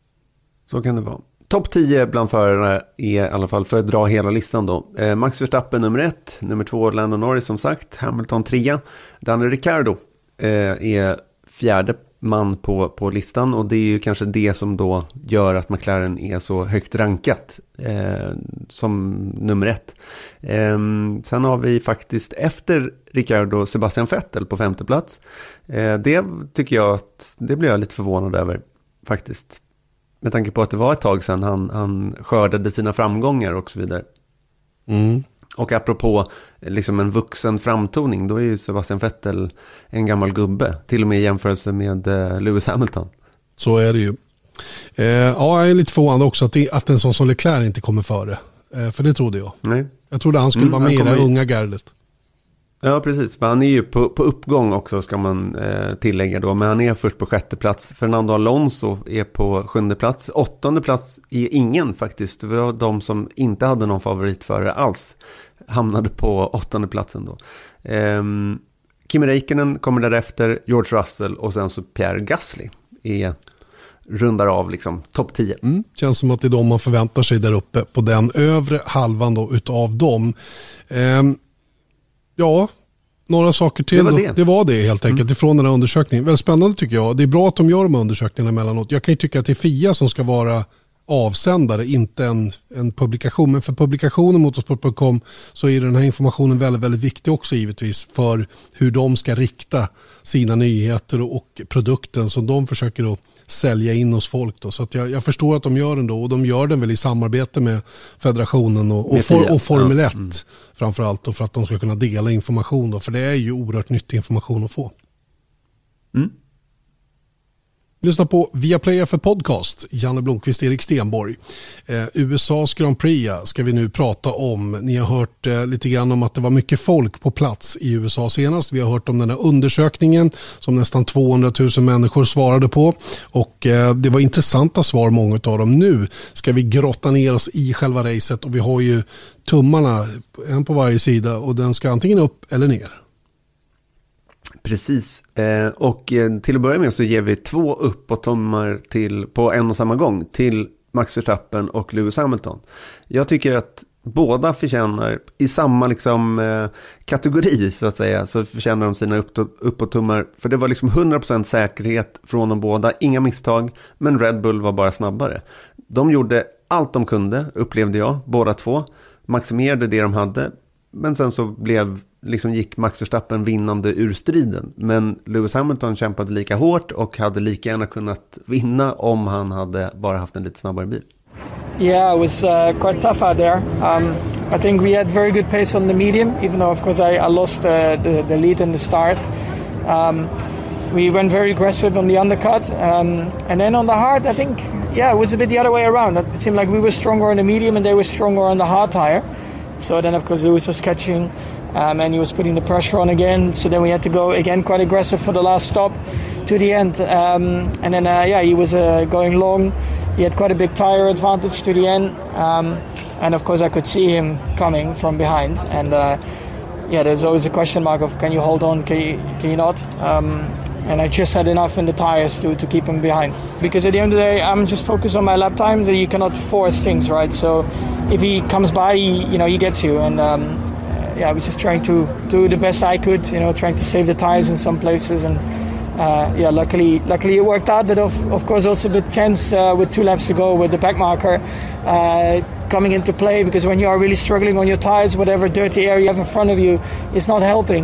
Så kan det vara. Topp tio bland förarna är i alla fall, för att dra hela listan då. Eh, Max Verstappen nummer ett, nummer två Lando Norris som sagt, Hamilton trea. Daniel Ricciardo eh, är fjärde man på, på listan, och det är ju kanske det som då gör att McLaren är så högt rankat eh, som nummer ett. Eh, sen har vi faktiskt efter Ricciardo Sebastian Vettel på femte plats. Eh, det tycker jag att, det blir jag lite förvånad över faktiskt. Med tanke på att det var ett tag sedan han, han skördade sina framgångar och så vidare. Mm. Och apropå liksom en vuxen framtoning, då är ju Sebastian Vettel en gammal gubbe. Till och med i jämförelse med uh, Lewis Hamilton. Så är det ju. Eh, ja, jag är lite förvånad också att, det, att en sån som Leclerc inte kommer före. Eh, för det trodde jag. Nej. Jag trodde han skulle mm, vara med i det unga gardet. Ja, precis. Men han är ju på, på uppgång också, ska man eh, tillägga då. Men han är först på sjätte plats. Fernando Alonso är på sjunde plats. Åttonde plats är ingen faktiskt. Det var de som inte hade någon favoritförare alls. Hamnade på åttonde platsen då. Eh, Kimi Räikkönen kommer därefter. George Russell och sen så Pierre Gasly är rundar av liksom topp tio. Mm, känns som att det är de man förväntar sig där uppe på den övre halvan då utav dem. Eh, Ja, några saker till. Det var det, det, var det helt enkelt mm. ifrån den här undersökningen. Väldigt spännande tycker jag. Det är bra att de gör de här undersökningarna emellanåt. Jag kan ju tycka att det är F I A som ska vara avsändare, inte en, en publikation. Men för publikationen motorsport punkt com så är den här informationen väldigt, väldigt viktig också givetvis för hur de ska rikta sina nyheter och produkten som de försöker att sälja in hos folk då. Så att jag, jag förstår att de gör den då, och de gör den väl i samarbete med federationen och, och, for, och Formel ett mm. framförallt då, för att de ska kunna dela information då, för det är ju oerhört nyttig information att få. Mm. Lyssna på Viaplay F ett Podcast, Janne Blomqvist, Erik Stenborg. Eh, U S A:s Grand Prix ska vi nu prata om. Ni har hört eh, lite grann om att det var mycket folk på plats i U S A senast. Vi har hört om den här undersökningen som nästan tvåhundratusen människor svarade på. Och eh, det var intressanta svar, många av dem. Nu ska vi grotta ner oss i själva racet, och vi har ju tummarna, en på varje sida, och den ska antingen upp eller ner. Precis, eh, och eh, till att börja med så ger vi två uppåttummar till, på en och samma gång till Max Verstappen och Lewis Hamilton. Jag tycker att båda förtjänar i samma liksom, eh, kategori så att säga, så förtjänar de sina upp, uppåttummar, för det var liksom hundra procent säkerhet från de båda, inga misstag, men Red Bull var bara snabbare. De gjorde allt de kunde, upplevde jag, båda två, maximerade det de hade, men sen så blev liksom gick Max Verstappen vinnande ur striden. Men Lewis Hamilton kämpade lika hårt och hade lika gärna kunnat vinna om han hade bara haft en lite snabbare bil. Yeah, it was uh, quite tough out there. Um, I think we had very good pace on the medium, even though of course I, I lost uh, the, the lead in the start. Um, we went very aggressive on the undercut. Um, and then on the hard, I think, yeah, it was a bit the other way around. It seemed like we were stronger on the medium and they were stronger on the hard tire. So then of course Lewis was catching um, and he was putting the pressure on again. So then we had to go again quite aggressive for the last stop to the end. Um, and then uh, yeah, he was uh, going long. He had quite a big tire advantage to the end. Um, and of course I could see him coming from behind. And uh, yeah, there's always a question mark of can you hold on, can you, can you not? Um, and I just had enough in the tires to, to keep him behind. Because at the end of the day, I'm just focused on my lap times and you cannot force things, right? So if he comes by, he, you know, he gets you. And um, yeah, I was just trying to do the best I could, you know, trying to save the tires in some places. And uh, yeah, luckily luckily it worked out. But of, of course also a bit tense uh, with two laps to go with the back marker uh, coming into play. Because when you are really struggling on your tires, whatever dirty area you have in front of you is not helping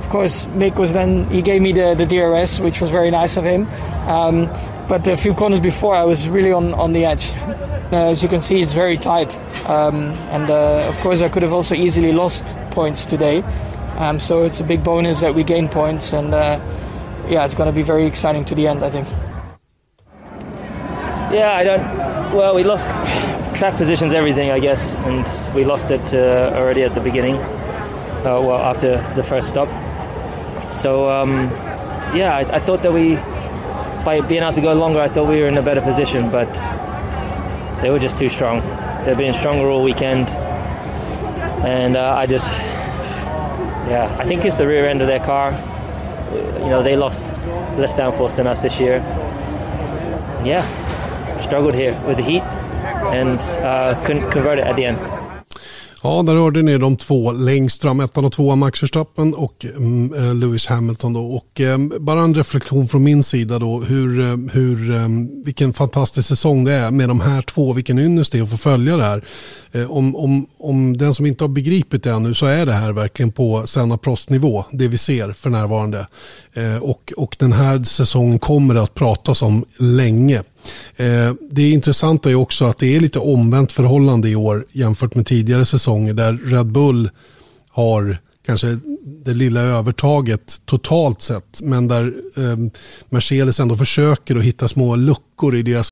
of course, Mick was then, he gave me the, the D R S, which was very nice of him. Um, but a few corners before, I was really on, on the edge. Uh, as you can see, it's very tight. Um, and uh, of course, I could have also easily lost points today. Um, so it's a big bonus that we gain points. And uh, yeah, it's going to be very exciting to the end, I think. Yeah, I don't... Well, we lost track positions, everything, I guess. And we lost it uh, already at the beginning. Uh, well, after the first stop. So, um, yeah, I, I thought that we... By being able to go longer, I thought we were in a better position, but they were just too strong. They've been stronger all weekend. And uh, I just... Yeah, I think it's the rear end of their car. You know, they lost less downforce than us this year. Yeah, struggled here with the heat and uh, couldn't convert it at the end. Ja, där hörde ni de två längst fram, ettan och tvåan Max Verstappen och um, Lewis Hamilton då. Och um, bara en reflektion från min sida då, hur, hur, um, vilken fantastisk säsong det är med de här två, vilken ynnest det är att få följa det här. Uh, om, om, om den som inte har begripit det ännu, så är det här verkligen på Senna Prost-nivå, det vi ser för närvarande. Uh, och, och den här säsongen kommer att pratas om länge. Eh, det intressanta är också att det är lite omvänt förhållande i år jämfört med tidigare säsonger, där Red Bull har kanske det lilla övertaget totalt sett, men där eh, Mercedes ändå försöker att hitta små luckor i deras.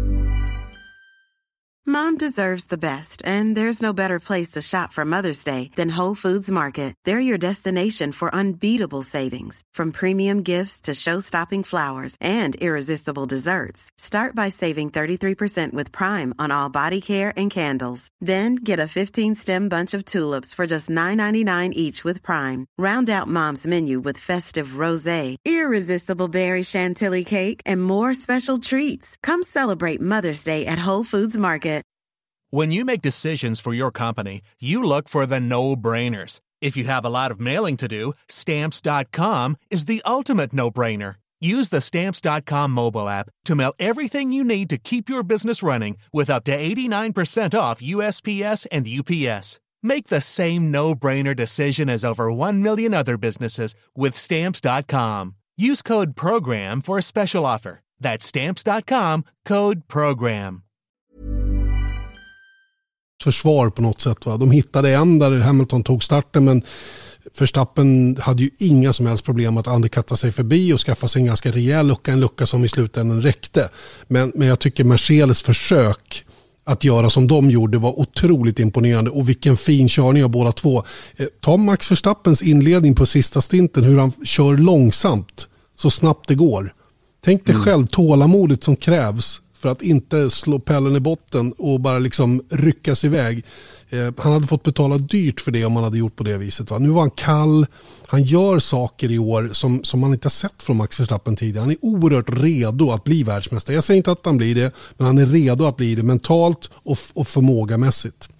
Mom deserves the best, and there's no better place to shop for Mother's Day than Whole Foods Market. They're your destination for unbeatable savings, from premium gifts to show-stopping flowers and irresistible desserts. Start by saving thirty-three percent with Prime on all body care and candles. Then get a fifteen-stem bunch of tulips for just nine ninety-nine each with Prime. Round out Mom's menu with festive rosé, irresistible berry chantilly cake, and more special treats. Come celebrate Mother's Day at Whole Foods Market. When you make decisions for your company, you look for the no-brainers. If you have a lot of mailing to do, Stamps dot com is the ultimate no-brainer. Use the Stamps dot com mobile app to mail everything you need to keep your business running with up to eighty-nine percent off U S P S and U P S. Make the same no-brainer decision as over one million other businesses with Stamps dot com. Use code PROGRAM for a special offer. That's Stamps dot com, code PROGRAM. Försvar på något sätt. Va? De hittade en där Hamilton tog starten, men Verstappen hade ju inga som helst problem att underkatta sig förbi och skaffa sig en ganska rejäl lucka, en lucka som i slutändan räckte. Men, men jag tycker Mercedes försök att göra som de gjorde var otroligt imponerande, och vilken fin körning av båda två. Eh, ta Max Verstappens inledning på sista stinten, hur han kör långsamt så snabbt det går. Tänk dig mm. själv tålamodet som krävs för att inte slå pällen i botten och bara liksom ryckas iväg. Eh, han hade fått betala dyrt för det om han hade gjort på det viset. Va? Nu var han kall. Han gör saker i år som, som man inte har sett från Max Verstappen tidigare. Han är oerhört redo att bli världsmästare. Jag säger inte att han blir det, men han är redo att bli det mentalt och, och förmågamässigt.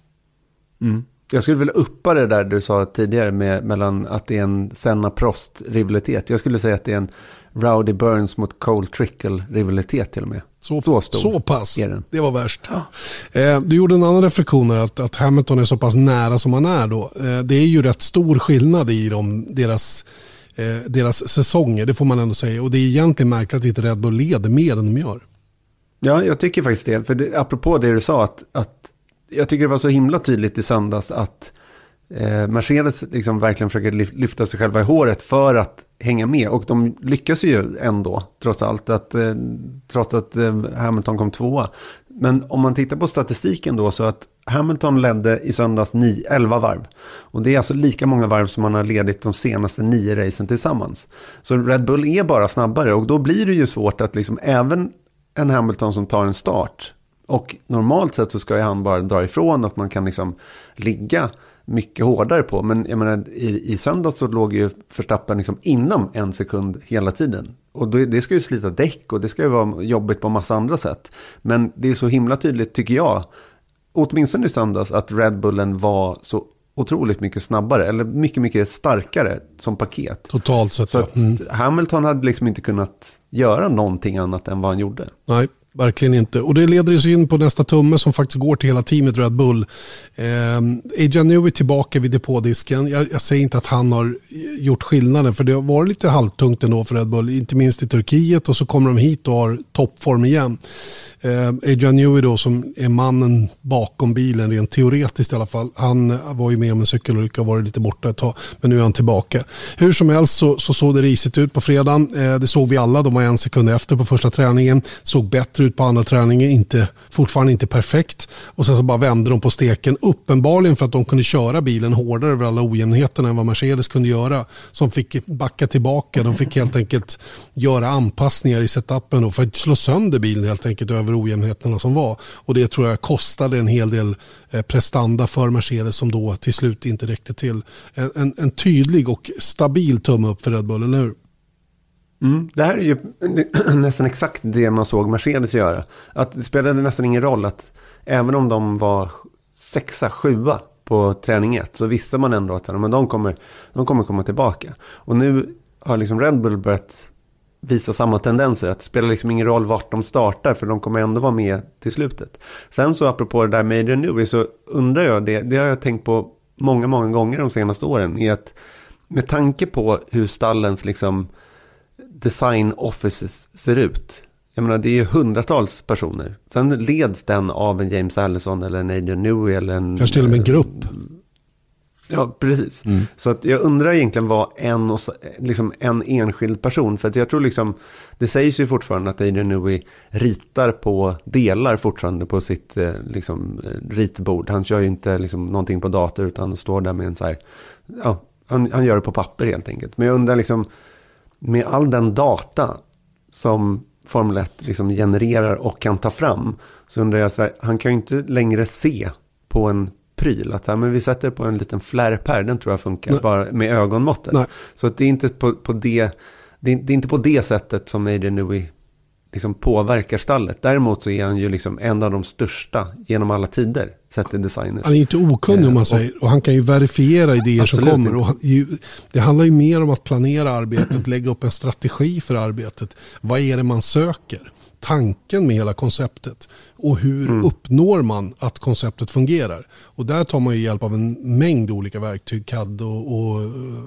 Mm. Jag skulle vilja uppa det där du sa tidigare med, mellan att det är en Senna-Prost-rivalitet. Jag skulle säga att det är en Rowdy Burns mot Cole Trickle-rivalitet till och med. Så, så stor så pass. Är den. Det var värst. Ja. Eh, du gjorde en annan reflektion här, att, att Hamilton är så pass nära som han är då. Eh, det är ju rätt stor skillnad i dem, deras, eh, deras säsonger, det får man ändå säga. Och det är egentligen märkligt att inte Red Bull leder mer än de gör. Ja, jag tycker faktiskt det. För det, apropå det du sa, att, att jag tycker det var så himla tydligt i söndags att eh, Mercedes liksom verkligen försöker lyfta sig själva i håret för att hänga med. Och de lyckas ju ändå, trots allt, att, eh, trots att eh, Hamilton kom tvåa. Men om man tittar på statistiken då, så att Hamilton ledde i söndags nio, elva varv. Och det är alltså lika många varv som man har ledit de senaste nio racen tillsammans. Så Red Bull är bara snabbare, och då blir det ju svårt att liksom även en Hamilton som tar en start, och normalt sett så ska ju han bara dra ifrån och man kan liksom ligga mycket hårdare på. Men jag menar, i, i söndag så låg ju Verstappen liksom inom en sekund hela tiden. Och då, det ska ju slita däck och det ska ju vara jobbigt på massa andra sätt. Men det är så himla tydligt, tycker jag, åtminstone i söndags, att Red Bullen var så otroligt mycket snabbare, eller mycket, mycket starkare som paket. Totalt sett. Så att mm. Hamilton hade liksom inte kunnat göra någonting annat än vad han gjorde. Nej. verkligen inte. Och det leder oss in på nästa tumme som faktiskt går till hela teamet Red Bull. Eh, Adrian Newey tillbaka vid depådisken. Jag, jag säger inte att han har gjort skillnaden, för det har varit lite halvtungt ändå för Red Bull, inte minst i Turkiet, och så kommer de hit och har toppform igen. Eh, Adrian Newey då, som är mannen bakom bilen, rent teoretiskt i alla fall. Han var ju med om en cykelolycka och varit lite borta ett tag, men nu är han tillbaka. Hur som helst så, så såg det risigt ut på fredagen. Eh, det såg vi alla, de var en sekund efter på första träningen. Såg bättre ut på andra träningen, inte, fortfarande inte perfekt. Och sen så bara vände de på steken, uppenbarligen för att de kunde köra bilen hårdare över alla ojämnheterna än vad Mercedes kunde göra. Som fick backa tillbaka, de fick helt enkelt göra anpassningar i setupen då, för att slå sönder bilen helt enkelt över ojämnheterna som var. Och det tror jag kostade en hel del eh, prestanda för Mercedes som då till slut inte räckte till. En, en, en tydlig och stabil tumme upp för Red Bull, eller hur? Mm, det här är ju nästan exakt det man såg Mercedes göra. Att det spelade nästan ingen roll att även om de var sexa, sjua på träning ett, så visste man ändå att men de, kommer, de kommer komma tillbaka. Och nu har liksom Red Bull börjat visa samma tendenser, att det spelar liksom ingen roll vart de startar, för de kommer ändå vara med till slutet. Sen så apropå det där med Adrian Newey, så undrar jag, det, det har jag tänkt på många, många gånger de senaste åren, är att med tanke på hur stallens liksom design offices ser ut. Jag menar, det är ju hundratals personer. Sen leds den av en James Allison eller en Adrian Newey eller en... Kanske till och med en grupp. Ja, precis. Mm. Så att jag undrar egentligen vad en, och, liksom en enskild person, för att jag tror liksom, det sägs ju fortfarande att Adrian Newey ritar på delar fortfarande på sitt liksom, ritbord. Han kör ju inte liksom någonting på dator, utan står där med en så här, ja, han, han gör det på papper helt enkelt. Men jag undrar liksom, med all den data som Formel ett liksom genererar och kan ta fram, så undrar jag så här, han kan ju inte längre se på en pryl att så här, men vi sätter på en liten flärp här, den tror jag funkar. Nej. Bara med ögonmåttet. Nej. Så att det är inte på, på det det är, det är inte på det sättet som Adrian Newey liksom påverkar stallet. Däremot så är han ju liksom en av de största genom alla tider, sett till designers. Han är inte okunnig om man säger, och, och han kan ju verifiera idéer som kommer. Och ju, det handlar ju mer om att planera arbetet, lägga upp en strategi för arbetet. Vad är det man söker? Tanken med hela konceptet, och hur mm. uppnår man att konceptet fungerar. Och där tar man ju hjälp av en mängd olika verktyg, C A D och, och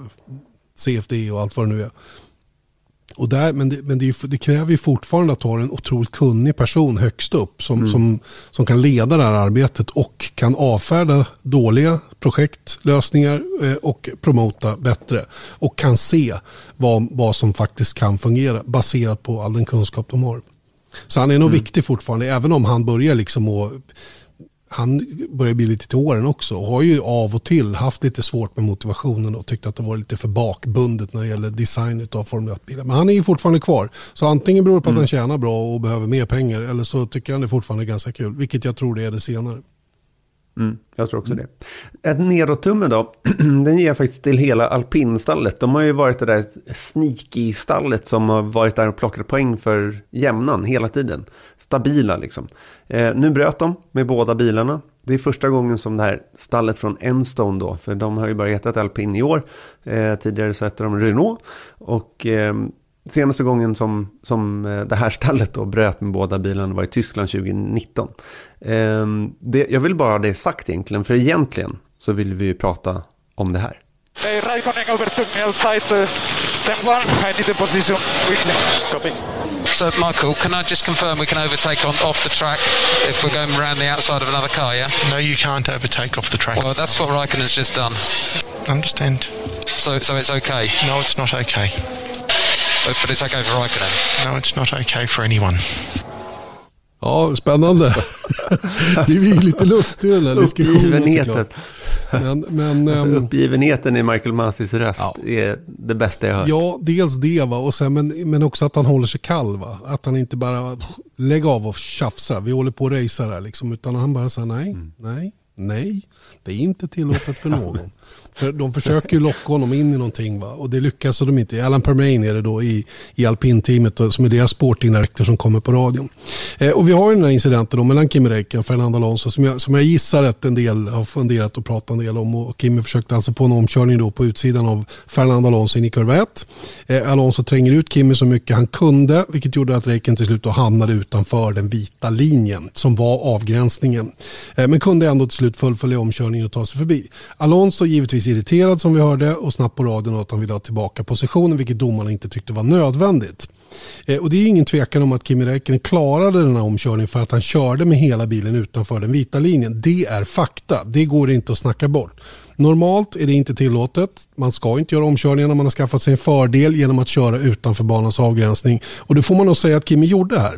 C F D och allt vad det nu är. Och där, men det, men det, det kräver ju fortfarande att ha en otroligt kunnig person högst upp som, mm. som, som kan leda det här arbetet och kan avfärda dåliga projektlösningar eh, och promota bättre. Och kan se vad, vad som faktiskt kan fungera baserat på all den kunskap de har. Så han är nog mm. viktig fortfarande, även om han börjar liksom och han börjar bli lite till åren också och har ju av och till haft lite svårt med motivationen och tyckt att det var lite för bakbundet när det gäller designet av Formel ett-bilar. Men han är ju fortfarande kvar. Så antingen beror det på att mm. han tjänar bra och behöver mer pengar, eller så tycker han det fortfarande är ganska kul, vilket jag tror det är det senare. Mm, jag tror också mm. det. Ett nedåttumme då, den ger jag faktiskt till hela alpinstallet. De har ju varit det där sneaky-stallet som har varit där och plockat poäng för jämnan hela tiden. Stabila liksom. Eh, nu bröt de med båda bilarna. Det är första gången som det här stallet från Enstone då, för de har ju bara hetat alpin i år. Eh, tidigare så hette de Renault. Och... Eh, senaste gången som, som det här stallet då bröt med båda bilarna var i Tyskland tjugonitton. Eh, det, jag vill bara ha det sagt egentligen, för egentligen så vill vi ju prata om det här. Hey, Raikkonen overtook me outside uh, turn one. I need a position quickly. Copy. So, Michael, can I just confirm we can overtake on off the track if we're going around the outside of another car, yeah? No, you can't overtake off the track. Well, that's what Raikkonen's just done. Understand. So, so it's okay? No, it's not okay. But, but it's okay for Raikkonen? No, it's not okay for anyone. Ja, spännande. Det är ju lite lustigt den här diskussionen. Men, men, alltså, uppgivenheten i Michael Masis röst ja. är det bästa jag hört. Ja, dels det va, och sen, men, men också att han håller sig kall va. Att han inte bara lägger av och tjafsar. Vi håller på att racea här liksom, utan han bara säger nej, mm. nej, Nej, det är inte tillåtet för någon. För de försöker ju locka honom in i någonting, va? Och det lyckas de inte. Alan Permain är det då i, i alpinteamet som är deras sporting director som kommer på radion. Eh, och vi har ju den här incidenten då mellan Kimi Räikkönen och Fernando Alonso som jag, som jag gissar att en del har funderat och pratat en del om. Och Kimi försökte alltså på en omkörning då på utsidan av Fernando Alonso in i kurva ett. Eh, Alonso tränger ut Kimi så mycket han kunde, vilket gjorde att Räikkönen till slut då hamnade utanför den vita linjen som var avgränsningen. Eh, men kunde ändå till slut fullfölja omkörningen och ta sig förbi. Alonso givetvis irriterad som vi hörde och snabbt på radion att han ville ha tillbaka positionen, vilket domarna inte tyckte var nödvändigt. Eh, och det är ingen tvekan om att Kimi Räikkönen klarade den här omkörningen för att han körde med hela bilen utanför den vita linjen. Det är fakta, det går inte att snacka bort. Normalt är det inte tillåtet. Man ska inte göra omkörningar när man har skaffat sig en fördel genom att köra utanför banans avgränsning. Och det får man nog säga att Kimi gjorde här.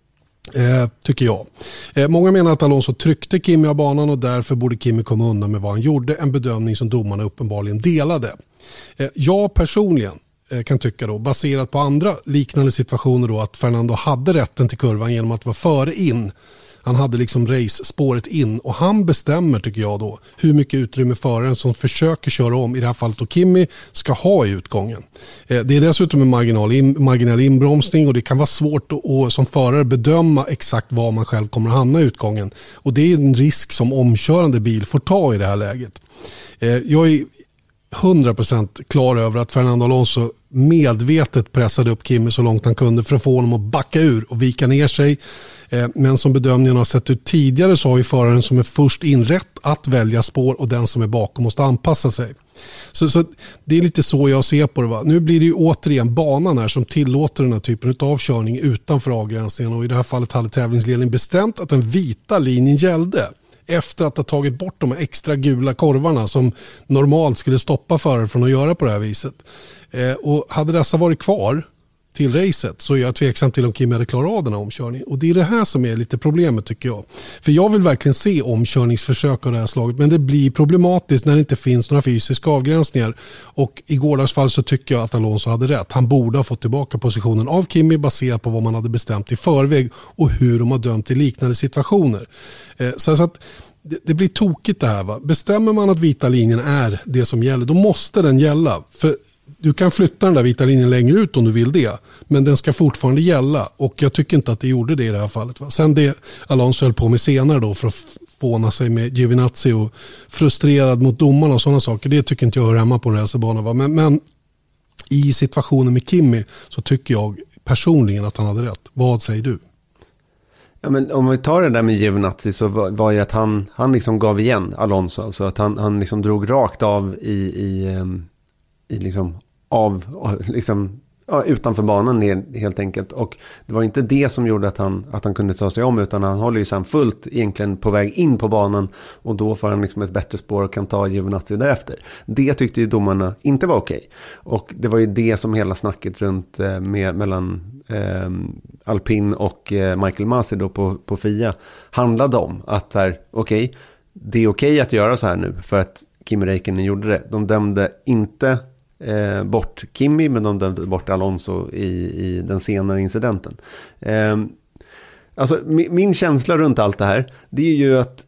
Eh, tycker jag. Eh, många menar att Alonso tryckte Kimi av banan och därför borde Kimi komma undan med vad han gjorde. En bedömning som domarna uppenbarligen delade. Eh, jag personligen eh, kan tycka då, baserat på andra liknande situationer då, att Fernando hade rätten till kurvan genom att vara före in. Han hade liksom race-spåret in och han bestämmer, tycker jag då, hur mycket utrymme föraren som försöker köra om, i det här fallet då Kimi, ska ha i utgången. Det är dessutom en marginal, in, marginal inbromsning och det kan vara svårt att, att som förare bedöma exakt var man själv kommer att hamna i utgången. Och det är en risk som omkörande bil får ta i det här läget. Jag är hundra procent klar över att Fernando Alonso medvetet pressade upp Kimi så långt han kunde för att få honom att backa ur och vika ner sig. Men som bedömningen har sett ut tidigare så har ju föraren som är först inrätt att välja spår och den som är bakom måste anpassa sig. Så, så det är lite så jag ser på det. Va? Nu blir det ju återigen banan här som tillåter den här typen av körning utanför avgränsningen och i det här fallet hade tävlingsledningen bestämt att den vita linjen gällde. Efter att ha tagit bort de extra gula korvarna som normalt skulle stoppa förare från att göra på det här viset. Eh, och hade dessa varit kvar till racet så är jag tveksam till om Kimi hade klarat av den här omkörningen. Och det är det här som är lite problemet, tycker jag. För jag vill verkligen se omkörningsförsök av det här slaget, men det blir problematiskt när det inte finns några fysiska avgränsningar. Och i gårdagens fall så tycker jag att Alonso hade rätt. Han borde ha fått tillbaka positionen av Kimi baserat på vad man hade bestämt i förväg och hur de har dömt i liknande situationer. Eh, så att det, det blir tokigt det här. Va? Bestämmer man att vita linjen är det som gäller, då måste den gälla. För du kan flytta den där vita linjen längre ut om du vill det. Men den ska fortfarande gälla. Och jag tycker inte att det gjorde det i det här fallet. Va? Sen det Alonso höll på med senare då för att fåna sig med Giovinazzi och frustrerad mot domarna och sådana saker. Det tycker inte jag hör hemma på den här racerbanan. Va? Men, men i situationen med Kimi så tycker jag personligen att han hade rätt. Vad säger du? Ja, men om vi tar det där med Giovinazzi så var, var ju att han, han liksom gav igen Alonso. Alltså att han, han liksom drog rakt av i... i um... i liksom av liksom ja, utanför banan helt enkelt, och det var inte det som gjorde att han att han kunde ta sig om, utan han håller ju sen fullt egentligen på väg in på banan och då får han liksom ett bättre spår och kan ta Giovinazzi därefter. Det tyckte ju domarna inte var okej, och det var ju det som hela snacket runt eh, med, mellan eh, Alpin och eh, Michael Masi då på, på F I A handlade om, att så här, okej, okay, det är okej att göra så här nu för att Kimi Räikkönen gjorde det. De dömde inte Eh, bort Kimi, men de dömde bort Alonso i, i den senare incidenten. Eh, alltså min, min känsla runt allt det här, det är ju att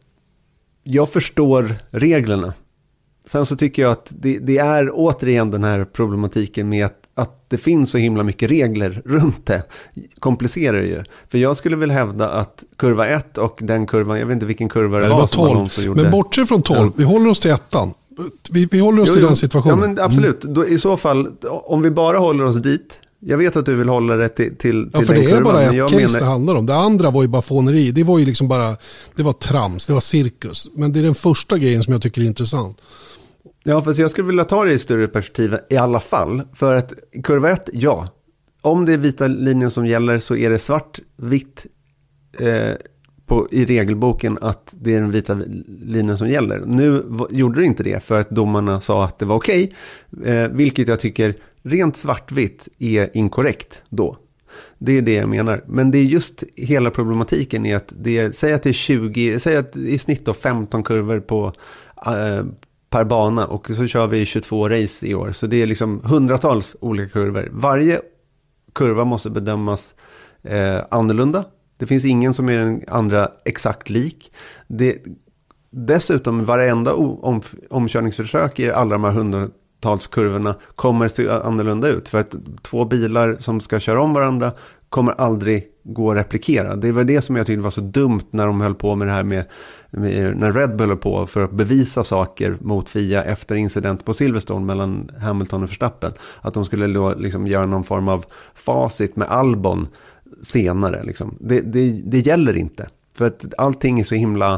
jag förstår reglerna. Sen så tycker jag att det, det är återigen den här problematiken med att, att det finns så himla mycket regler runt det. Komplicerar det ju. För jag skulle väl hävda att kurva ett och den kurvan, jag vet inte vilken kurva det, det var, var som Alonso gjorde. Men bortsett från tolv, ja. Vi håller oss till ettan. Vi, vi håller oss jo, till jo. den situationen. Ja, men absolut. Då, i så fall, om vi bara håller oss dit. Jag vet att du vill hålla det till, till ja, för den det är kurvan, bara ett case menar... det handlar om. Det andra var ju bara fåneri. Det var ju liksom bara, det var trams, det var cirkus. Men det är den första grejen som jag tycker är intressant. Ja, för jag skulle vilja ta det i större perspektiv i alla fall. För att kurva ett, ja. Om det är vita linjen som gäller så är det svart, vitt eh, på, i regelboken att det är den vita linjen som gäller. Nu v- gjorde det inte det för att domarna sa att det var okej. Eh, vilket jag tycker rent svartvitt är inkorrekt då. Det är det jag menar. Men det är just hela problematiken i att det, säg att det är tjugo, säg att i snitt då femton kurvor på eh, per bana, och så kör vi tjugotvå race i år. Så det är liksom hundratals olika kurvor. Varje kurva måste bedömas eh, annorlunda. Det finns ingen som är den andra exakt lik. Det, dessutom varenda om, omkörningsförsök i alla de här hundratalskurvorna kommer se annorlunda ut. För att två bilar som ska köra om varandra kommer aldrig gå att replikera. Det var det som jag tyckte var så dumt när de höll på med det här med, med när Red Bull höll på för att bevisa saker mot F I A efter incident på Silverstone mellan Hamilton och Verstappen. Att de skulle då liksom göra någon form av facit med Albon senare. Liksom. Det, det, det gäller inte. För att allting är så himla...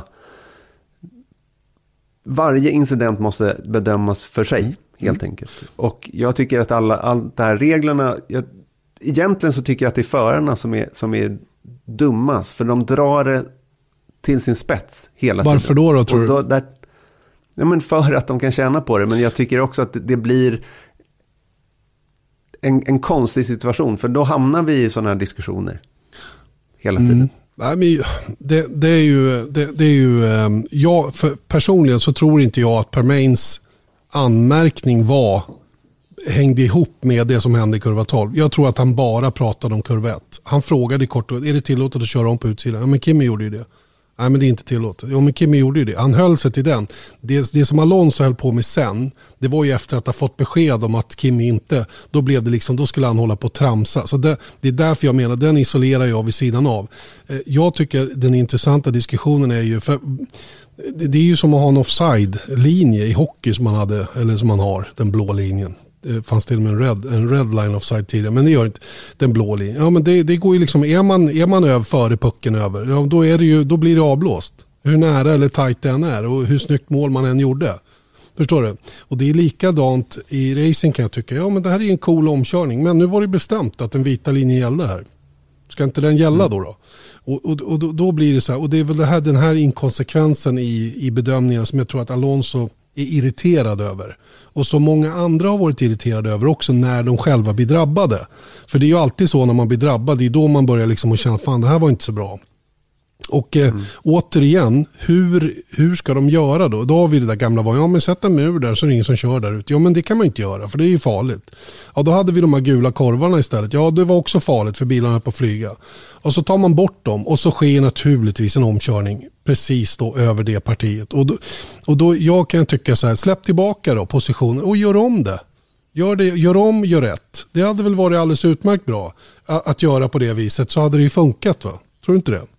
Varje incident måste bedömas för sig, mm. helt enkelt. Och jag tycker att alla, alla de här reglerna... Jag, egentligen så tycker jag att det är förarna som är, som är dummast. För de drar det till sin spets hela tiden. Varför då då, tror du? Då, där, ja, men för att de kan tjäna på det. Men jag tycker också att det, det blir en, en konstig situation. För då hamnar vi i sådana här diskussioner hela tiden. Mm. Nej, men det, det är ju, det, det är ju jag, för personligen så tror inte jag att Permains anmärkning var hängde ihop med det som hände i kurva tolv. Jag tror att han bara pratade om kurva ett. Han frågade kort och är det tillåtet att köra om på utsidan? Ja, men Kimi gjorde ju det. Nej, men det är inte tillåtet. Ja, men Kimi gjorde ju det. Han höll sig till den. Det, det som Alonso höll på med sen, det var ju efter att ha fått besked om att Kimi inte, då blev det liksom, då skulle han hålla på att tramsa. Så det, det är därför jag menar, den isolerar jag vid sidan av. Jag tycker den intressanta diskussionen är ju, för det är ju som att ha en offside-linje i hockey som man hade, eller som man har, den blå linjen. Det fanns till och med en red, en red line offside tidigare, men det gör inte den blå linjen. Ja, men det, det går ju liksom, är man, är man över före pucken över, ja, då, är det ju, då blir det avblåst. Hur nära eller tajt det än är och hur snyggt mål man än gjorde. Förstår du? Och det är likadant i racing kan jag tycka. Ja, men det här är en cool omkörning, men nu var det bestämt att den vita linjen gällde här. Ska inte den gälla då då? Och, och, och då, då blir det så här, och det är väl det här, den här inkonsekvensen i, i bedömningen som jag tror att Alonso är irriterad över. Och så många andra har varit irriterade över också när de själva blir drabbade. För det är ju alltid så när man blir drabbad, det är då man börjar liksom att känna, fan det här var inte så bra. Och eh, mm. återigen, hur, hur ska de göra då? Då har vi det där gamla, ja men sätt en mur där så är det ingen som kör där ute. Ja men det kan man inte göra för det är ju farligt. Ja då hade vi de här gula korvarna istället. Ja det var också farligt för bilarna på att flyga. Och så tar man bort dem och så sker naturligtvis en omkörning precis då över det partiet. Och då, och då jag kan tycka så här, släpp tillbaka då positionen och gör om det. Gör, det, gör om, gör rätt. Det hade väl varit alldeles utmärkt bra att, att göra på det viset, så hade det ju funkat va? Tror du inte det?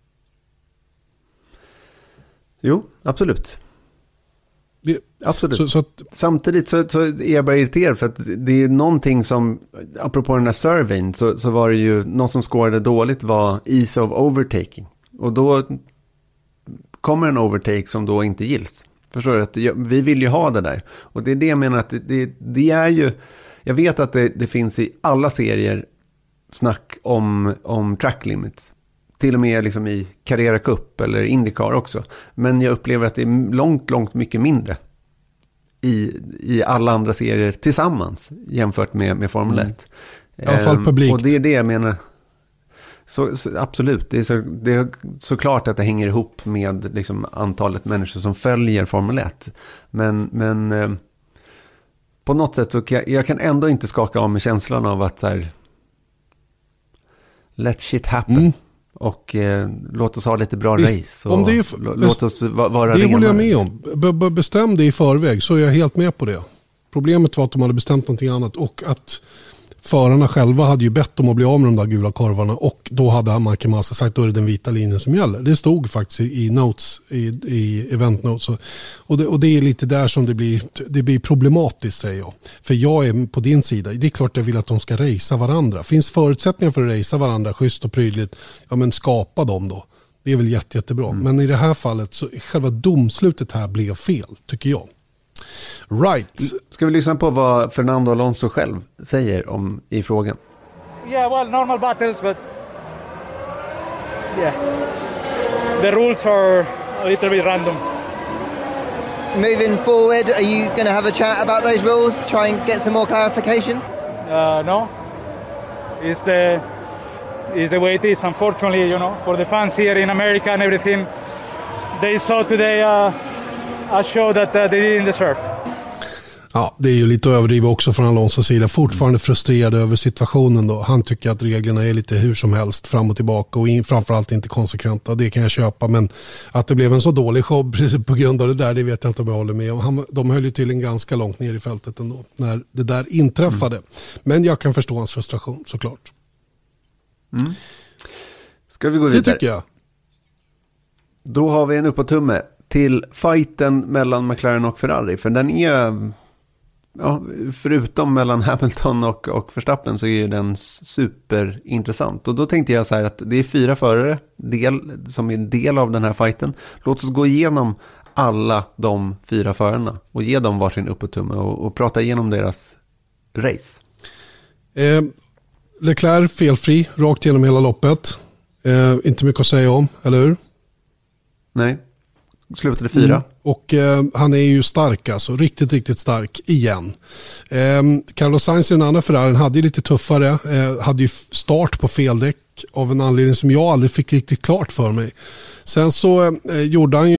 Jo, absolut. Det, absolut. Så, så att, samtidigt så, så är jag bara irriterad för att det är någonting som, apropå den här surveyn, så, så var det ju något som skårade dåligt var ease of overtaking. Och då kommer en overtake som då inte gills. Förstår du? Att vi vill ju ha det där. Och det är det jag menar att det, det, det är ju, jag vet att det, det finns i alla serier snack om, om track limits. Till och med liksom i Carrera Cup eller IndyCar också. Men jag upplever att det är långt, långt mycket mindre i, i alla andra serier tillsammans jämfört med, med Formel ett. Mm. I alla fall publikt. Och det är det jag menar. Så, så, absolut, det är, så, det är såklart att det hänger ihop med liksom, antalet människor som följer Formel ett. Men, men eh, på något sätt så kan jag, jag kan ändå inte skaka av med känslan av att så här, let shit happen. Mm. Och eh, låt oss ha lite bra Visst, race. Och om det är, låt oss va- vara Det rena. håller jag med om. Be- bestäm det i förväg så är jag helt med på det. Problemet var att de hade bestämt någonting annat och att förarna själva hade ju bett om att bli av med de där gula korvarna och då hade Mark Massa sagt då är det den vita linjen som gäller. Det stod faktiskt i, i notes, i, i event notes. Och det, och det är lite där som det blir, det blir problematiskt säger jag. För jag är på din sida. Det är klart jag vill att de ska racea varandra. Finns förutsättningar för att racea varandra schysst och prydligt, ja men skapa dem då. Det är väl jätte, jättebra. Mm. Men i det här fallet så själva domslutet här blev fel tycker jag. Right. Ska vi lyssna på vad Fernando Alonso själv säger om i frågan? Yeah, well, normal battles, but yeah, the rules are a little bit random. Moving forward, are you going to have a chat about those rules? Try and get some more clarification? Uh, no, it's the it's the way it is. Unfortunately, you know, for the fans here in America and everything, they saw today uh, a show that uh, they didn't deserve. Ja, det är ju lite överdrivet också från Alonsos sida. Fortfarande frustrerad över situationen då. Han tycker att reglerna är lite hur som helst fram och tillbaka och in, framförallt inte konsekventa. Det kan jag köpa, men att det blev en så dålig show precis på grund av det där, det vet jag inte om jag håller med om. Han, de höll ju tydligen ganska långt ner i fältet ändå när det där inträffade. Mm. Men jag kan förstå hans frustration, såklart. Mm. Ska vi gå vidare? Det tycker jag. Då har vi en uppåtumme till fighten mellan McLaren och Ferrari. För den är, ja, förutom mellan Hamilton och, och Verstappen så är den superintressant. Och då tänkte jag så här att det är fyra förare del, som är en del av den här fighten. Låt oss gå igenom alla de fyra förarna och ge dem varsin uppåtumme och, och prata igenom deras race. Eh, Leclerc felfri, rakt genom hela loppet. Eh, inte mycket att säga om, eller hur? Nej, slutade fyra. Mm. Och eh, han är ju stark alltså, riktigt, riktigt stark igen. Eh, Carlos Sainz i den andra Ferrarin hade ju lite tuffare, eh, hade ju start på fel däck av en anledning som jag aldrig fick riktigt klart för mig. Sen så eh, gjorde han ju...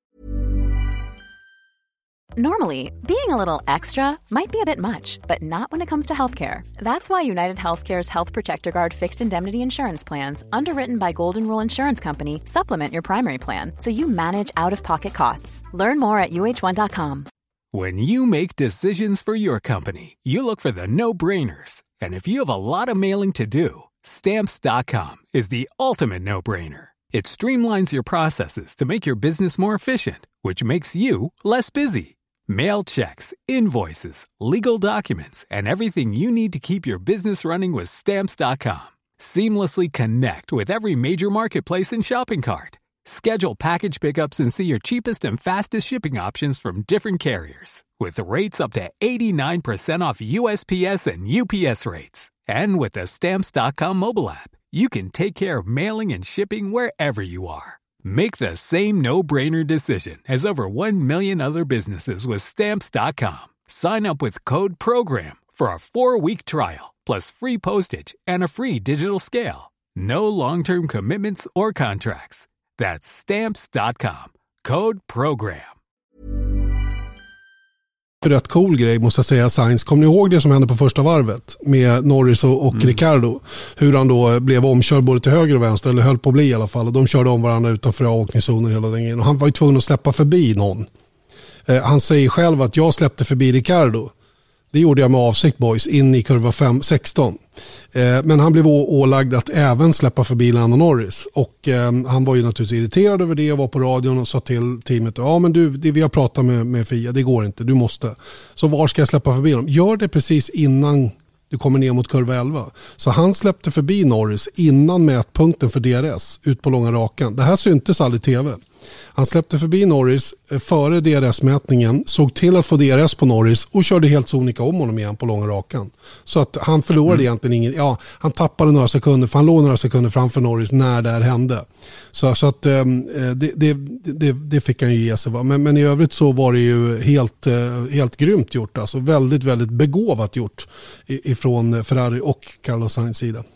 Normally, being a little extra might be a bit much, but not when it comes to healthcare. That's why United Healthcare's Health Protector Guard fixed indemnity insurance plans, underwritten by Golden Rule Insurance Company, supplement your primary plan so you manage out-of-pocket costs. Learn more at U H one dot com. When you make decisions for your company, you look for the no-brainers. And if you have a lot of mailing to do, Stamps dot com is the ultimate no-brainer. It streamlines your processes to make your business more efficient, which makes you less busy. Mail checks, invoices, legal documents, and everything you need to keep your business running with Stamps dot com. Seamlessly connect with every major marketplace and shopping cart. Schedule package pickups and see your cheapest and fastest shipping options from different carriers. With rates up to eighty-nine percent off U S P S and U P S rates. And with the Stamps dot com mobile app, you can take care of mailing and shipping wherever you are. Make the same no-brainer decision as over one million other businesses with Stamps dot com. Sign up with code PROGRAM for a four-week trial, plus free postage and a free digital scale. No long-term commitments or contracts. That's Stamps dot com. Code PROGRAM. Rätt cool grej måste jag säga, Sainz. Kommer ni ihåg det som hände på första varvet med Norris och, och mm. Ricciardo? Hur han då blev omkörd både till höger och vänster, eller höll på att bli i alla fall. Och de körde om varandra utanför avåkningszonen hela den. Och han var ju tvungen att släppa förbi någon. Eh, han säger själv att jag släppte förbi Ricciardo. Det gjorde jag med avsikt, boys, in i kurva fem sexton. Eh, men han blev ålagd att även släppa förbi Lando Norris. Och eh, han var ju naturligtvis irriterad över det och var på radion och sa till teamet, ja men du, det vi har pratat med, med F I A, det går inte, du måste. Så var ska jag släppa förbi dem? Gör det precis innan du kommer ner mot kurva elva. Så han släppte förbi Norris innan mätpunkten för D R S ut på långa rakan. Det här syntes aldrig i tv. Han släppte förbi Norris före D R S-mätningen, såg till att få D R S på Norris och körde helt sonika om honom igen på långa rakan. Så att han förlorade mm. egentligen ingen, ja, han tappade några sekunder, för han låg några sekunder framför Norris när det här hände. Så, så att det, det, det, det fick han ju ge sig. Va? Men, men i övrigt så var det ju helt, helt grymt gjort, alltså väldigt, väldigt begåvat gjort ifrån Ferrari och Carlos Sainz sida.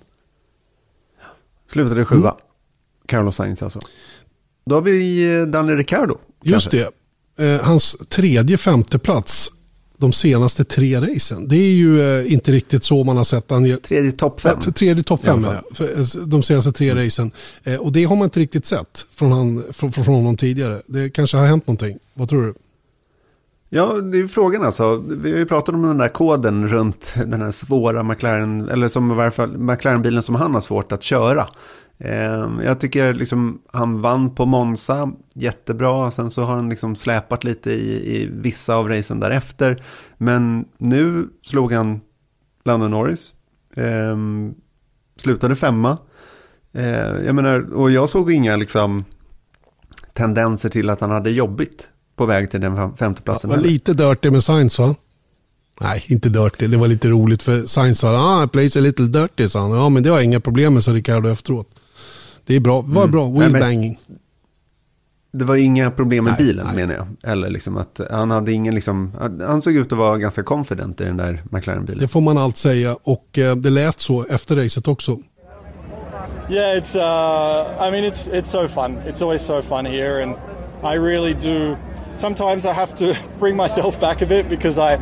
Slutade sjua. Mm. Carlos Sainz alltså. Då har vi Daniel Ricciardo. Just kanske. det. Eh, hans tredje femte plats de senaste tre racen. Det är ju eh, inte riktigt så man har sett. Han, tredje topp fem. Eh, tredje topp fem är det. De senaste tre mm. racen. Eh, och det har man inte riktigt sett från, han, från, från honom tidigare. Det kanske har hänt någonting. Vad tror du? Ja, det är ju frågan alltså. Vi har ju pratat om den där koden runt den här svåra McLaren, eller som i varje fall McLaren-bilen som han har svårt att köra. Jag tycker liksom han vann på Monza jättebra, sen så har han liksom släpat lite i, i vissa av racen därefter, men nu slog han Lando Norris, eh, slutade femma, eh, jag menar, och jag såg inga liksom tendenser till att han hade jobbigt på väg till den femteplatsen. Det var lite dirty med Sainz, va? Nej, inte dirty. Det var lite roligt för Sainz sa, ah, plays a little dirty, sa han. Ja, men det var inga problem med, så Ricciardo efteråt. Det är bra, var mm. bra, wheelbanging. Det var inga problem med nej, bilen, nej. menar jag. Eller liksom att han hade ingen liksom, han såg ut att vara ganska confident i den där McLaren-bilen. Det får man allt säga, och eh, det lät så efter racet också. Yeah, it's uh, I mean it's it's so fun. It's always so fun here, and I really do. Sometimes I have to bring myself back a bit because I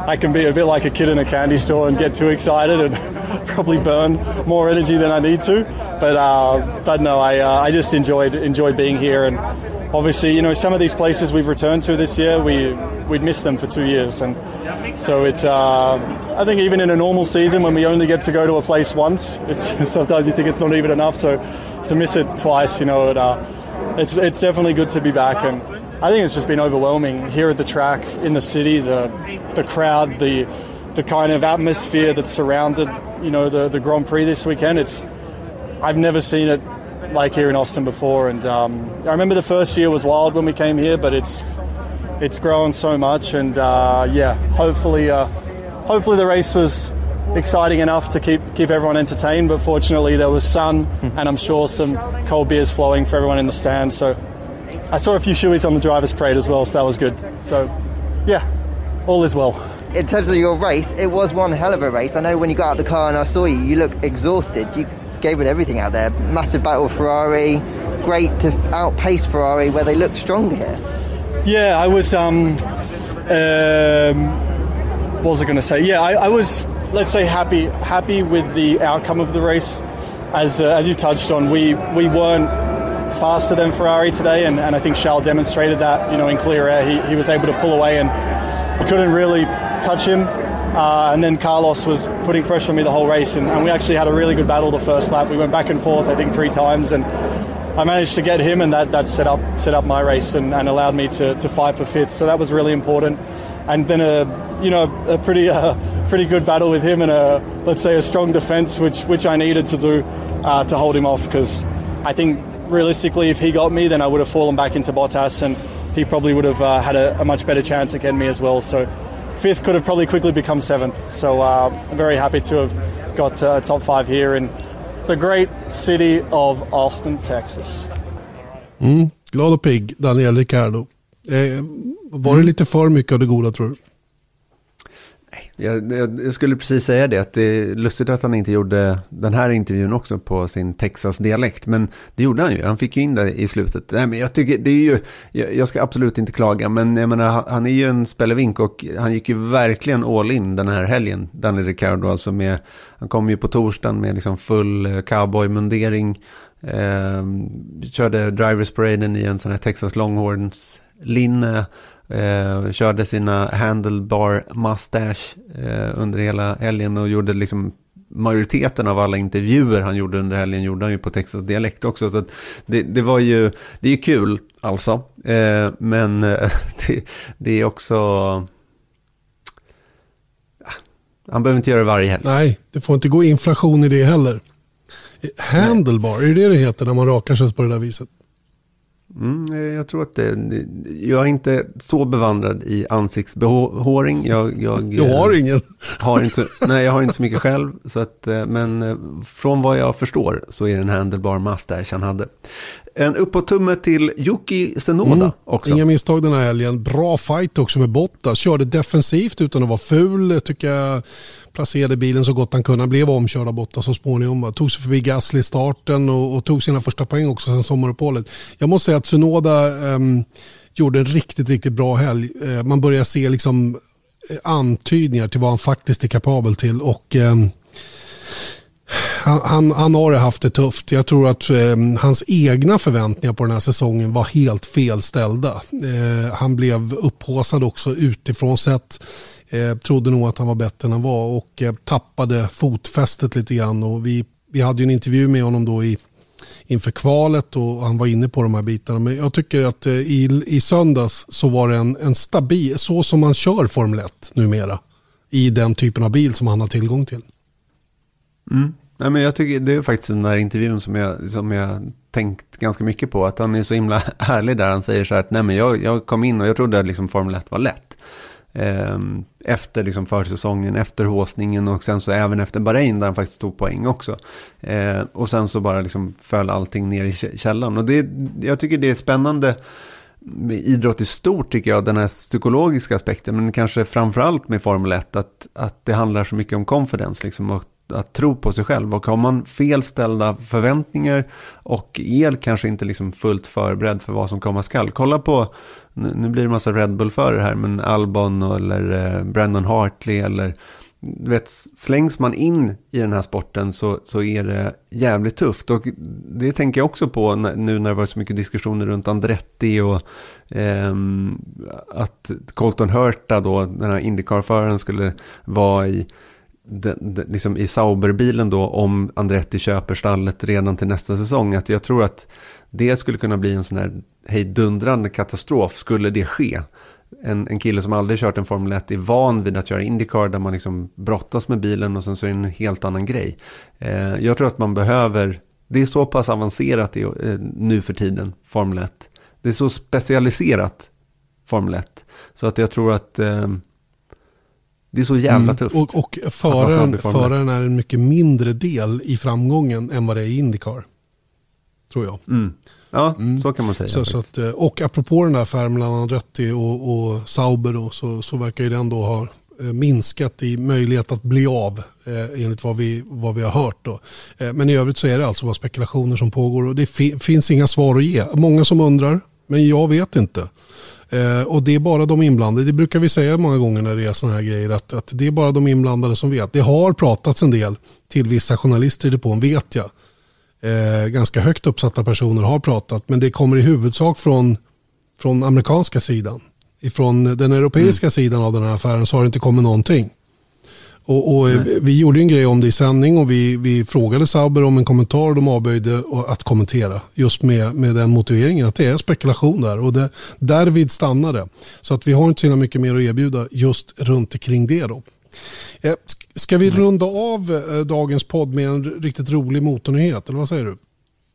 I can be a bit like a kid in a candy store and get too excited and probably burn more energy than I need to. But uh, but no, I uh, I just enjoyed enjoyed being here, and obviously, you know, some of these places we've returned to this year, we we'd missed them for two years, and so it's. Uh, I think even in a normal season, when we only get to go to a place once, it's sometimes you think it's not even enough. So to miss it twice, you know, it, uh, it's it's definitely good to be back, and I think it's just been overwhelming here at the track, in the city, the the crowd, the the kind of atmosphere that surrounded, you know, the the Grand Prix this weekend. It's I've never seen it like here in Austin before, and um, I remember the first year was wild when we came here, but it's it's grown so much, and uh, yeah, hopefully uh, hopefully the race was exciting enough to keep keep everyone entertained, but fortunately there was sun and I'm sure some cold beers flowing for everyone in the stand, so I saw a few shoeies on the driver's parade as well, so that was good. So yeah, all is well. In terms of your race, it was one hell of a race. I know when you got out the car and I saw you, you looked exhausted. You gave it everything out there. Massive battle with Ferrari, great to outpace Ferrari where they looked stronger here. Yeah, I was um, um what was I going to say? Yeah, I, I was, let's say, happy happy with the outcome of the race. As uh, as you touched on, we we weren't faster than Ferrari today, and, and I think Charles demonstrated that, you know, in clear air. He, he was able to pull away and we couldn't really touch him. Uh, and then Carlos was putting pressure on me the whole race, and, and we actually had a really good battle the first lap. We went back and forth, I think, three times, and I managed to get him, and that, that set up set up my race and, and allowed me to, to fight for fifth. So that was really important. And then a you know a pretty uh, pretty good battle with him, and a let's say a strong defense, which which I needed to do uh, to hold him off, because I think realistically, if he got me, then I would have fallen back into Bottas, and he probably would have uh, had a, a much better chance at getting me as well. So fifth could have probably quickly become seventh. So uh, I'm very happy to have got uh, top five here in the great city of Austin, Texas. Mm, glad och pigg, Daniel Ricciardo. Eh, var mm. det lite för mycket av det goda, tror du? Jag, jag, jag skulle precis säga det, att det är lustigt att han inte gjorde den här intervjun också på sin Texas-dialekt, men det gjorde han ju, han fick ju in det i slutet. Nej, men jag tycker, det är ju, jag, jag ska absolut inte klaga, men jag menar, han är ju en spelevink, och han gick ju verkligen all in den här helgen, Daniel Ricciardo, alltså med, han kom ju på torsdagen med liksom full cowboy-mundering, eh, körde drivers paraden i en sån här Texas Longhorns linne, Eh, körde sina handlebar mustache eh, under hela helgen, och gjorde liksom majoriteten av alla intervjuer han gjorde under helgen gjorde han ju på Texas dialekt också, så att det, det var ju, det är ju kul alltså, eh, men eh, det, det är också han behöver inte göra det varje helg. Nej, det får inte gå inflation i det heller. Handlebar, är det det det heter när man rakar sig på det där viset? Mm, jag tror att det, jag är inte så bevandrad i ansiktsbehåring. Jag, jag, jag har ingen. Har inte, nej, jag har inte så mycket själv. Så att, men från vad jag förstår så är det en handlebar mustache han hade. En uppåt-tumme till Yuki Tsunoda mm, också. Inga misstag den här helgen. Bra fight också med Bottas. Körde defensivt utan att vara ful. Tycker jag placerade bilen så gott han kunde. Blev omkörd av Bottas så småningom. Tog sig förbi Gasly i starten och, och tog sina första poäng också sen sommaruppehållet. Jag måste säga att Tsunoda um, gjorde en riktigt, riktigt bra helg. Uh, man börjar se liksom antydningar till vad han faktiskt är kapabel till, och um, Han, han, han har haft det tufft. Jag tror att eh, hans egna förväntningar på den här säsongen var helt felställda. Eh, han blev upphåsad också utifrån sett. Eh, trodde nog att han var bättre än han var, och eh, tappade fotfästet lite grann. Och vi, vi hade ju en intervju med honom då i, inför kvalet, och han var inne på de här bitarna. Men jag tycker att eh, i, i söndags så var det en, en stabil, så som man kör Formel ett numera, i den typen av bil som han har tillgång till. Mm. Nej, men jag tycker det är faktiskt den där intervjun som jag, som jag tänkt ganska mycket på, att han är så himla härlig där han säger så här att nej, men jag, jag kom in och jag trodde att liksom Formel ett var lätt ehm, efter liksom försäsongen, efter håsningen, och sen så även efter Bahrain där han faktiskt tog poäng också, ehm, och sen så bara liksom föll allting ner i källan, och det, jag tycker det är spännande med idrott i stort, tycker jag, den här psykologiska aspekten, men kanske framförallt med Formel ett, att, att det handlar så mycket om confidence liksom, och att tro på sig själv. Och har man felställda förväntningar och är kanske inte liksom fullt förberedd för vad som komma skall. Kolla på, nu blir det massa Red Bull-förare här, men Albon eller Brandon Hartley eller du vet, slängs man in i den här sporten så, så är det jävligt tufft. Och det tänker jag också på när, nu när det var så mycket diskussioner runt Andretti och eh, att Colton Herta då, den här IndyCar-föraren, skulle vara i de, de, liksom i Sauberbilen då om Andretti köper stallet redan till nästa säsong. Att jag tror att det skulle kunna bli en sån här hejdundrande katastrof skulle det ske. En, en kille som aldrig kört en Formel ett är van vid att köra IndyCar där man liksom brottas med bilen och sen så är det en helt annan grej. Eh, jag tror att man behöver, det är så pass avancerat i, eh, nu för tiden, Formel ett. Det är så specialiserat, Formel ett. Så att jag tror att eh, det är så jävla mm. tufft. Och, och föraren, föraren är en mycket mindre del i framgången än vad det är i IndyCar. Tror jag. Mm. Ja, mm. så kan man säga. Så, så att, och apropå den där affären mellan Andretti och, och Sauber då, så, så verkar ju den då ha minskat i möjlighet att bli av eh, enligt vad vi, vad vi har hört då. Eh, men i övrigt så är det alltså bara spekulationer som pågår och det fi- finns inga svar att ge. Många som undrar, men jag vet inte. Eh, och det är bara de inblandade. Det brukar vi säga många gånger när det är såna här grejer att, att det är bara de inblandade som vet. Det har pratats en del till vissa journalister i depån, vet jag. Eh, ganska högt uppsatta personer har pratat, men det kommer i huvudsak från, från amerikanska sidan. Ifrån den europeiska mm. sidan av den här affären så har det inte kommit någonting. Och, och vi gjorde en grej om det i sändning och vi, vi frågade Sauber om en kommentar och de avböjde att kommentera just med, med den motiveringen att det är spekulation där och det, därvid stannade. Så att vi har inte så mycket mer att erbjuda just runt omkring det då. Ska vi runda av dagens podd med en riktigt rolig motornyhet, eller vad säger du?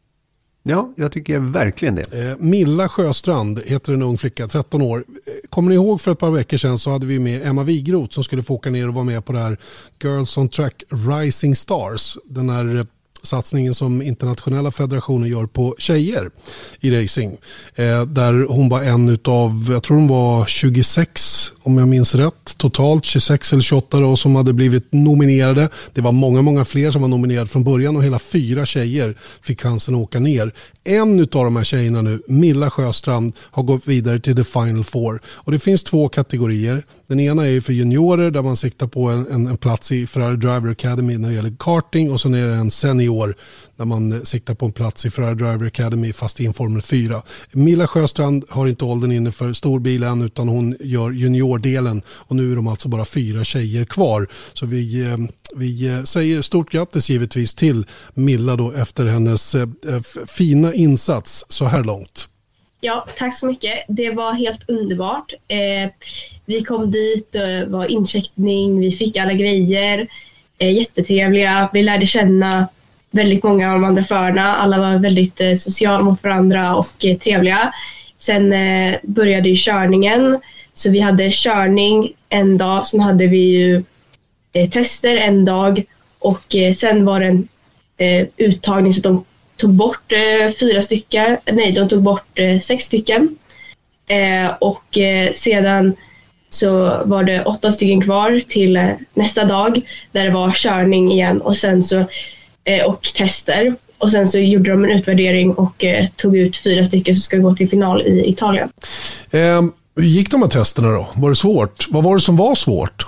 Ja, jag tycker verkligen det. Milla Sjöstrand heter en ung flicka, tretton år. Kommer ni ihåg för ett par veckor sedan så hade vi med Emma Wigroth som skulle få åka ner och vara med på det här Girls on Track Rising Stars. Den här satsningen som internationella federationen gör på tjejer i racing. Eh, där hon var en utav, jag tror hon var tjugosex om jag minns rätt, totalt tjugosex eller tjugoåtta då, som hade blivit nominerade. Det var många, många fler som var nominerade från början och hela fyra tjejer fick chansen att åka ner. En utav de här tjejerna nu, Milla Sjöstrand, har gått vidare till The Final Four. Och det finns två kategorier. Den ena är för juniorer där man siktar på en, en, en plats i Ferrari Driver Academy när det gäller karting och så är det en senior där man siktar på en plats i Ferrari Driver Academy fast i en Formel fyra. Milla Sjöstrand har inte åldern inne för storbilen utan hon gör juniordelen och nu är de alltså bara fyra tjejer kvar. Så vi, vi säger stort grattis givetvis till Milla då efter hennes fina insats så här långt. Ja, tack så mycket. Det var helt underbart. Eh, vi kom dit, det var incheckning, vi fick alla grejer. Eh, jättetrevliga. Vi lärde känna väldigt många av de andra förarna. Alla var väldigt eh, sociala mot varandra och eh, trevliga. Sen eh, började ju körningen. Så vi hade körning en dag. Sen hade vi ju eh, tester en dag. Och eh, sen var det en eh, uttagning så de tog bort eh, fyra stycken. Nej, de tog bort eh, sex stycken. Eh, och eh, sedan så var det åtta stycken kvar till eh, nästa dag. Där det var körning igen. Och sen så eh, och tester. Och sen så gjorde de en utvärdering och eh, tog ut fyra stycken som ska gå till final i Italien. Eh, hur gick de här testerna då? Var det svårt? Vad var det som var svårt?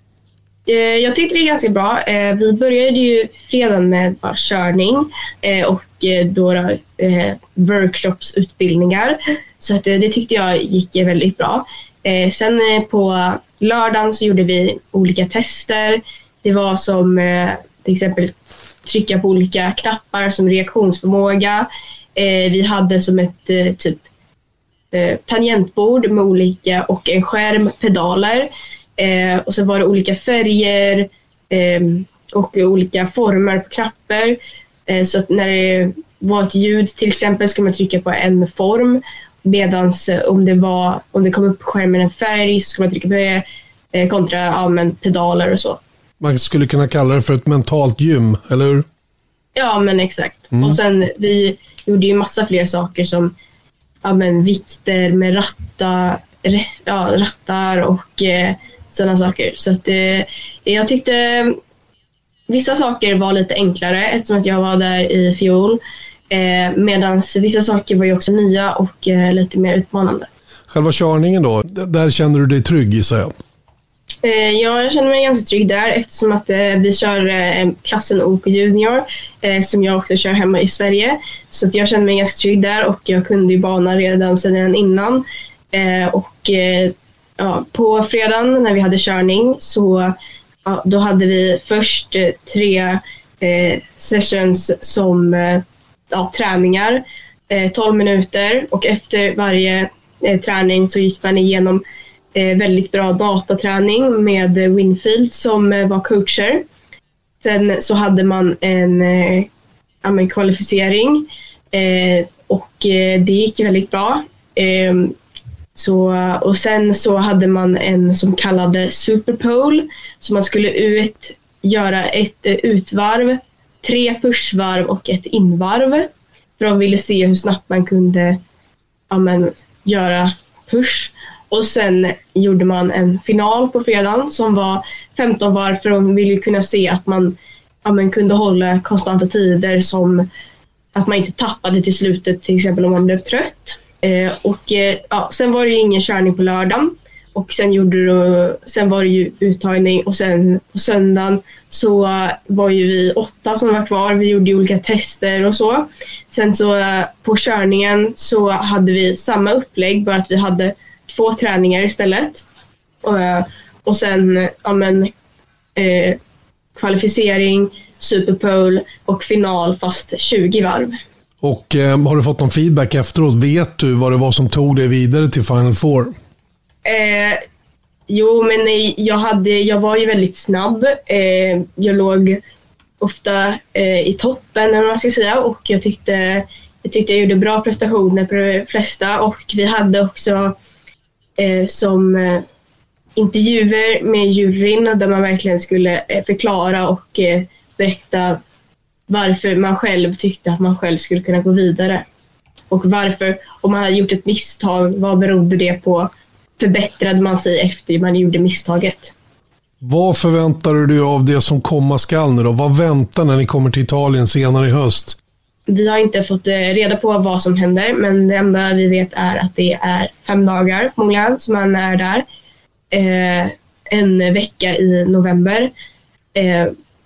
Jag tyckte det är ganska bra. Vi började ju fredagen med bara körning och då workshopsutbildningar. Så att det tyckte jag gick väldigt bra. Sen på lördagen så gjorde vi olika tester. Det var som till exempel trycka på olika knappar som reaktionsförmåga. Vi hade som ett typ tangentbord med olika och en skärm, pedaler. Eh, och så var det olika färger eh, och olika former på knappar. Eh, så att när det var ett ljud till exempel ska man trycka på en form. Medan om det, var, om det kom upp på skärmen en färg så ska man trycka på det eh, kontra ja, men pedaler och så. Man skulle kunna kalla det för ett mentalt gym, eller hur? Ja, men exakt. Mm. Och sen vi gjorde ju massa fler saker som ja, men vikter med ratta, ja, rattar och... Eh, sådana saker. Så att eh, jag tyckte vissa saker var lite enklare eftersom att jag var där i fjol. Eh, Medan vissa saker var ju också nya och eh, lite mer utmanande. Själva körningen då, där känner du dig trygg i sig? Eh, ja, jag känner mig ganska trygg där eftersom att eh, vi kör eh, klassen OK Junior eh, som jag också kör hemma i Sverige. Så att jag känner mig ganska trygg där och jag kunde ju banan redan sedan innan. Eh, och eh, ja, på fredagen när vi hade körning så ja, då hade vi först eh, tre eh, sessions som eh, ja, träningar, eh, tolv minuter, och efter varje eh, träning så gick man igenom eh, väldigt bra dataträning med eh, Winfield som eh, var coacher. Sen så hade man en, eh, en kvalificering eh, och eh, det gick väldigt bra. Eh, så, och sen så hade man en som kallade Superpole, så man skulle ut, göra ett eh, utvarv, tre pushvarv och ett invarv. För de ville se hur snabbt man kunde ja, men, göra push. Och sen gjorde man en final på fredagen som var femton varv, för de ville kunna se att man, ja, men, kunde hålla konstanta tider, som att man inte tappade till slutet, till exempel om man blev trött. Eh, och eh, ja, sen var det ju ingen körning på lördagen. Och sen, gjorde du, sen var det ju uttagning, och sen på söndagen så var ju vi åtta som var kvar. Vi gjorde olika tester och så. Sen så på körningen så hade vi samma upplägg, bara att vi hade två träningar istället. Och, och sen ja, men, eh, kvalificering, Superpole och final fast tjugo varv. Och eh, har du fått någon feedback efteråt? Vet du vad det var som tog dig vidare till Final Four? Eh, jo, men jag, hade, jag var ju väldigt snabb. Eh, jag låg ofta eh, i toppen, eller vad man ska säga, och jag tyckte, jag tyckte jag gjorde bra prestationer på de flesta. Och vi hade också eh, som eh, intervjuer med juryn där man verkligen skulle eh, förklara och eh, berätta varför man själv tyckte att man själv skulle kunna gå vidare. Och varför, om man hade gjort ett misstag, vad berodde det på? Förbättrade man sig efter man gjorde misstaget? Vad förväntar du dig av det som komma skall nu då? Vad väntar när ni kommer till Italien senare i höst? Vi har inte fått reda på vad som händer, men det enda vi vet är att det är fem dagar förmodligen som man är där. Eh, en vecka i november eh,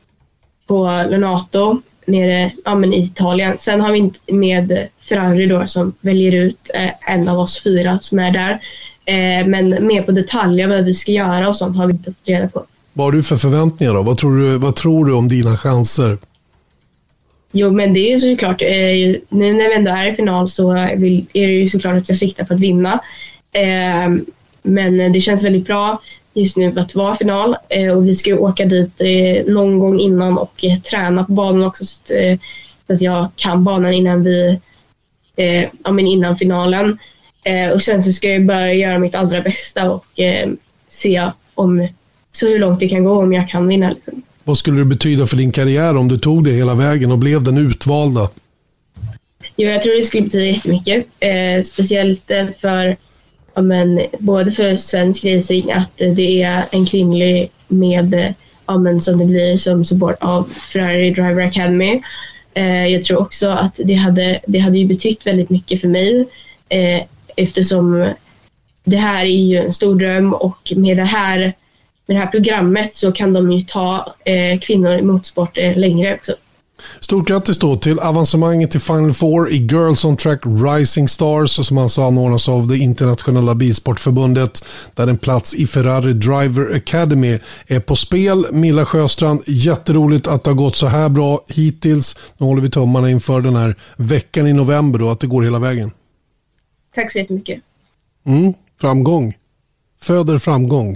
på Lonato nere ja, men i Italien. Sen har vi inte med Ferrari då som väljer ut eh, en av oss fyra som är där. Eh, men mer på detaljer vad vi ska göra och sånt har vi inte fått reda på. Vad har du för förväntningar då? Vad tror du, vad tror du om dina chanser? Jo, men det är ju såklart, eh, nu när vi ändå är i final så vill, är det ju såklart att jag siktar på att vinna. Eh, men det känns väldigt bra just nu att vara final, eh, och vi ska ju åka dit eh, någon gång innan och eh, träna på banan också, så, eh, så att jag kan banan innan vi eh, ja, men innan finalen. Eh, och sen så ska jag börja göra mitt allra bästa och eh, se om så hur långt det kan gå om jag kan vinna. Liksom. Vad skulle det betyda för din karriär om du tog det hela vägen och blev den utvalda? Jo, jag tror det skulle betyda jättemycket. Eh, speciellt för ja, men, både för svensk racing att det är en kvinnlig med ja, men, som det blir som support av Ferrari Driver Academy. Eh, jag tror också att det hade, det hade ju betytt väldigt mycket för mig. Eh, eftersom det här är ju en stor dröm, och med det här, med det här programmet så kan de ju ta eh, kvinnor i motorsport eh, längre också. Stort grattis då till avancemanget till Final Four i Girls on Track Rising Stars, som alltså anordnas av det internationella bilsportförbundet, där en plats i Ferrari Driver Academy är på spel. Milla Sjöstrand, jätteroligt att det har gått så här bra hittills. Nu håller vi tummarna inför den här veckan i november då, att det går hela vägen. Tack så jättemycket. Mm, framgång. Föder framgång.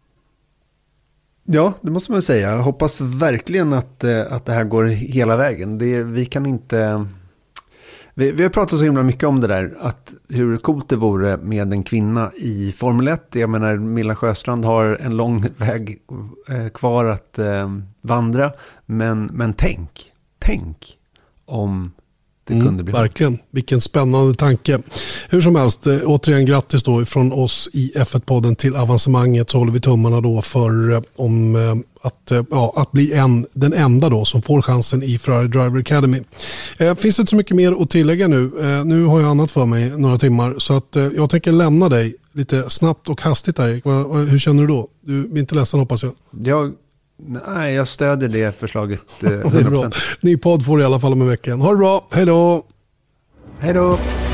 Ja, det måste man säga. Jag hoppas verkligen att, att det här går hela vägen. Det, vi kan inte... Vi, vi har pratat så himla mycket om det där, att hur coolt det vore med en kvinna i Formel ett. Jag menar, Milla Sjöstrand har en lång väg eh, kvar att eh, vandra. Men, men tänk, tänk om det mm, kunde bli. Verkligen, vilken spännande tanke. Hur som helst, eh, återigen grattis då från oss i F ett-podden till avancemanget, så håller vi tummarna då för eh, om eh, att, eh, ja, att bli en, den enda då som får chansen i Ferrari Driver Academy. Eh, finns det inte så mycket mer att tillägga nu? Eh, nu har jag annat för mig några timmar, så att eh, jag tänker lämna dig lite snabbt och hastigt här. Hur känner du då? Du är inte ledsen, hoppas jag. Jag Nej, jag stödjer det förslaget. Eh, det är bra. Ny podd får du i alla fall om en vecka. Ha det bra, hej då! Hej då!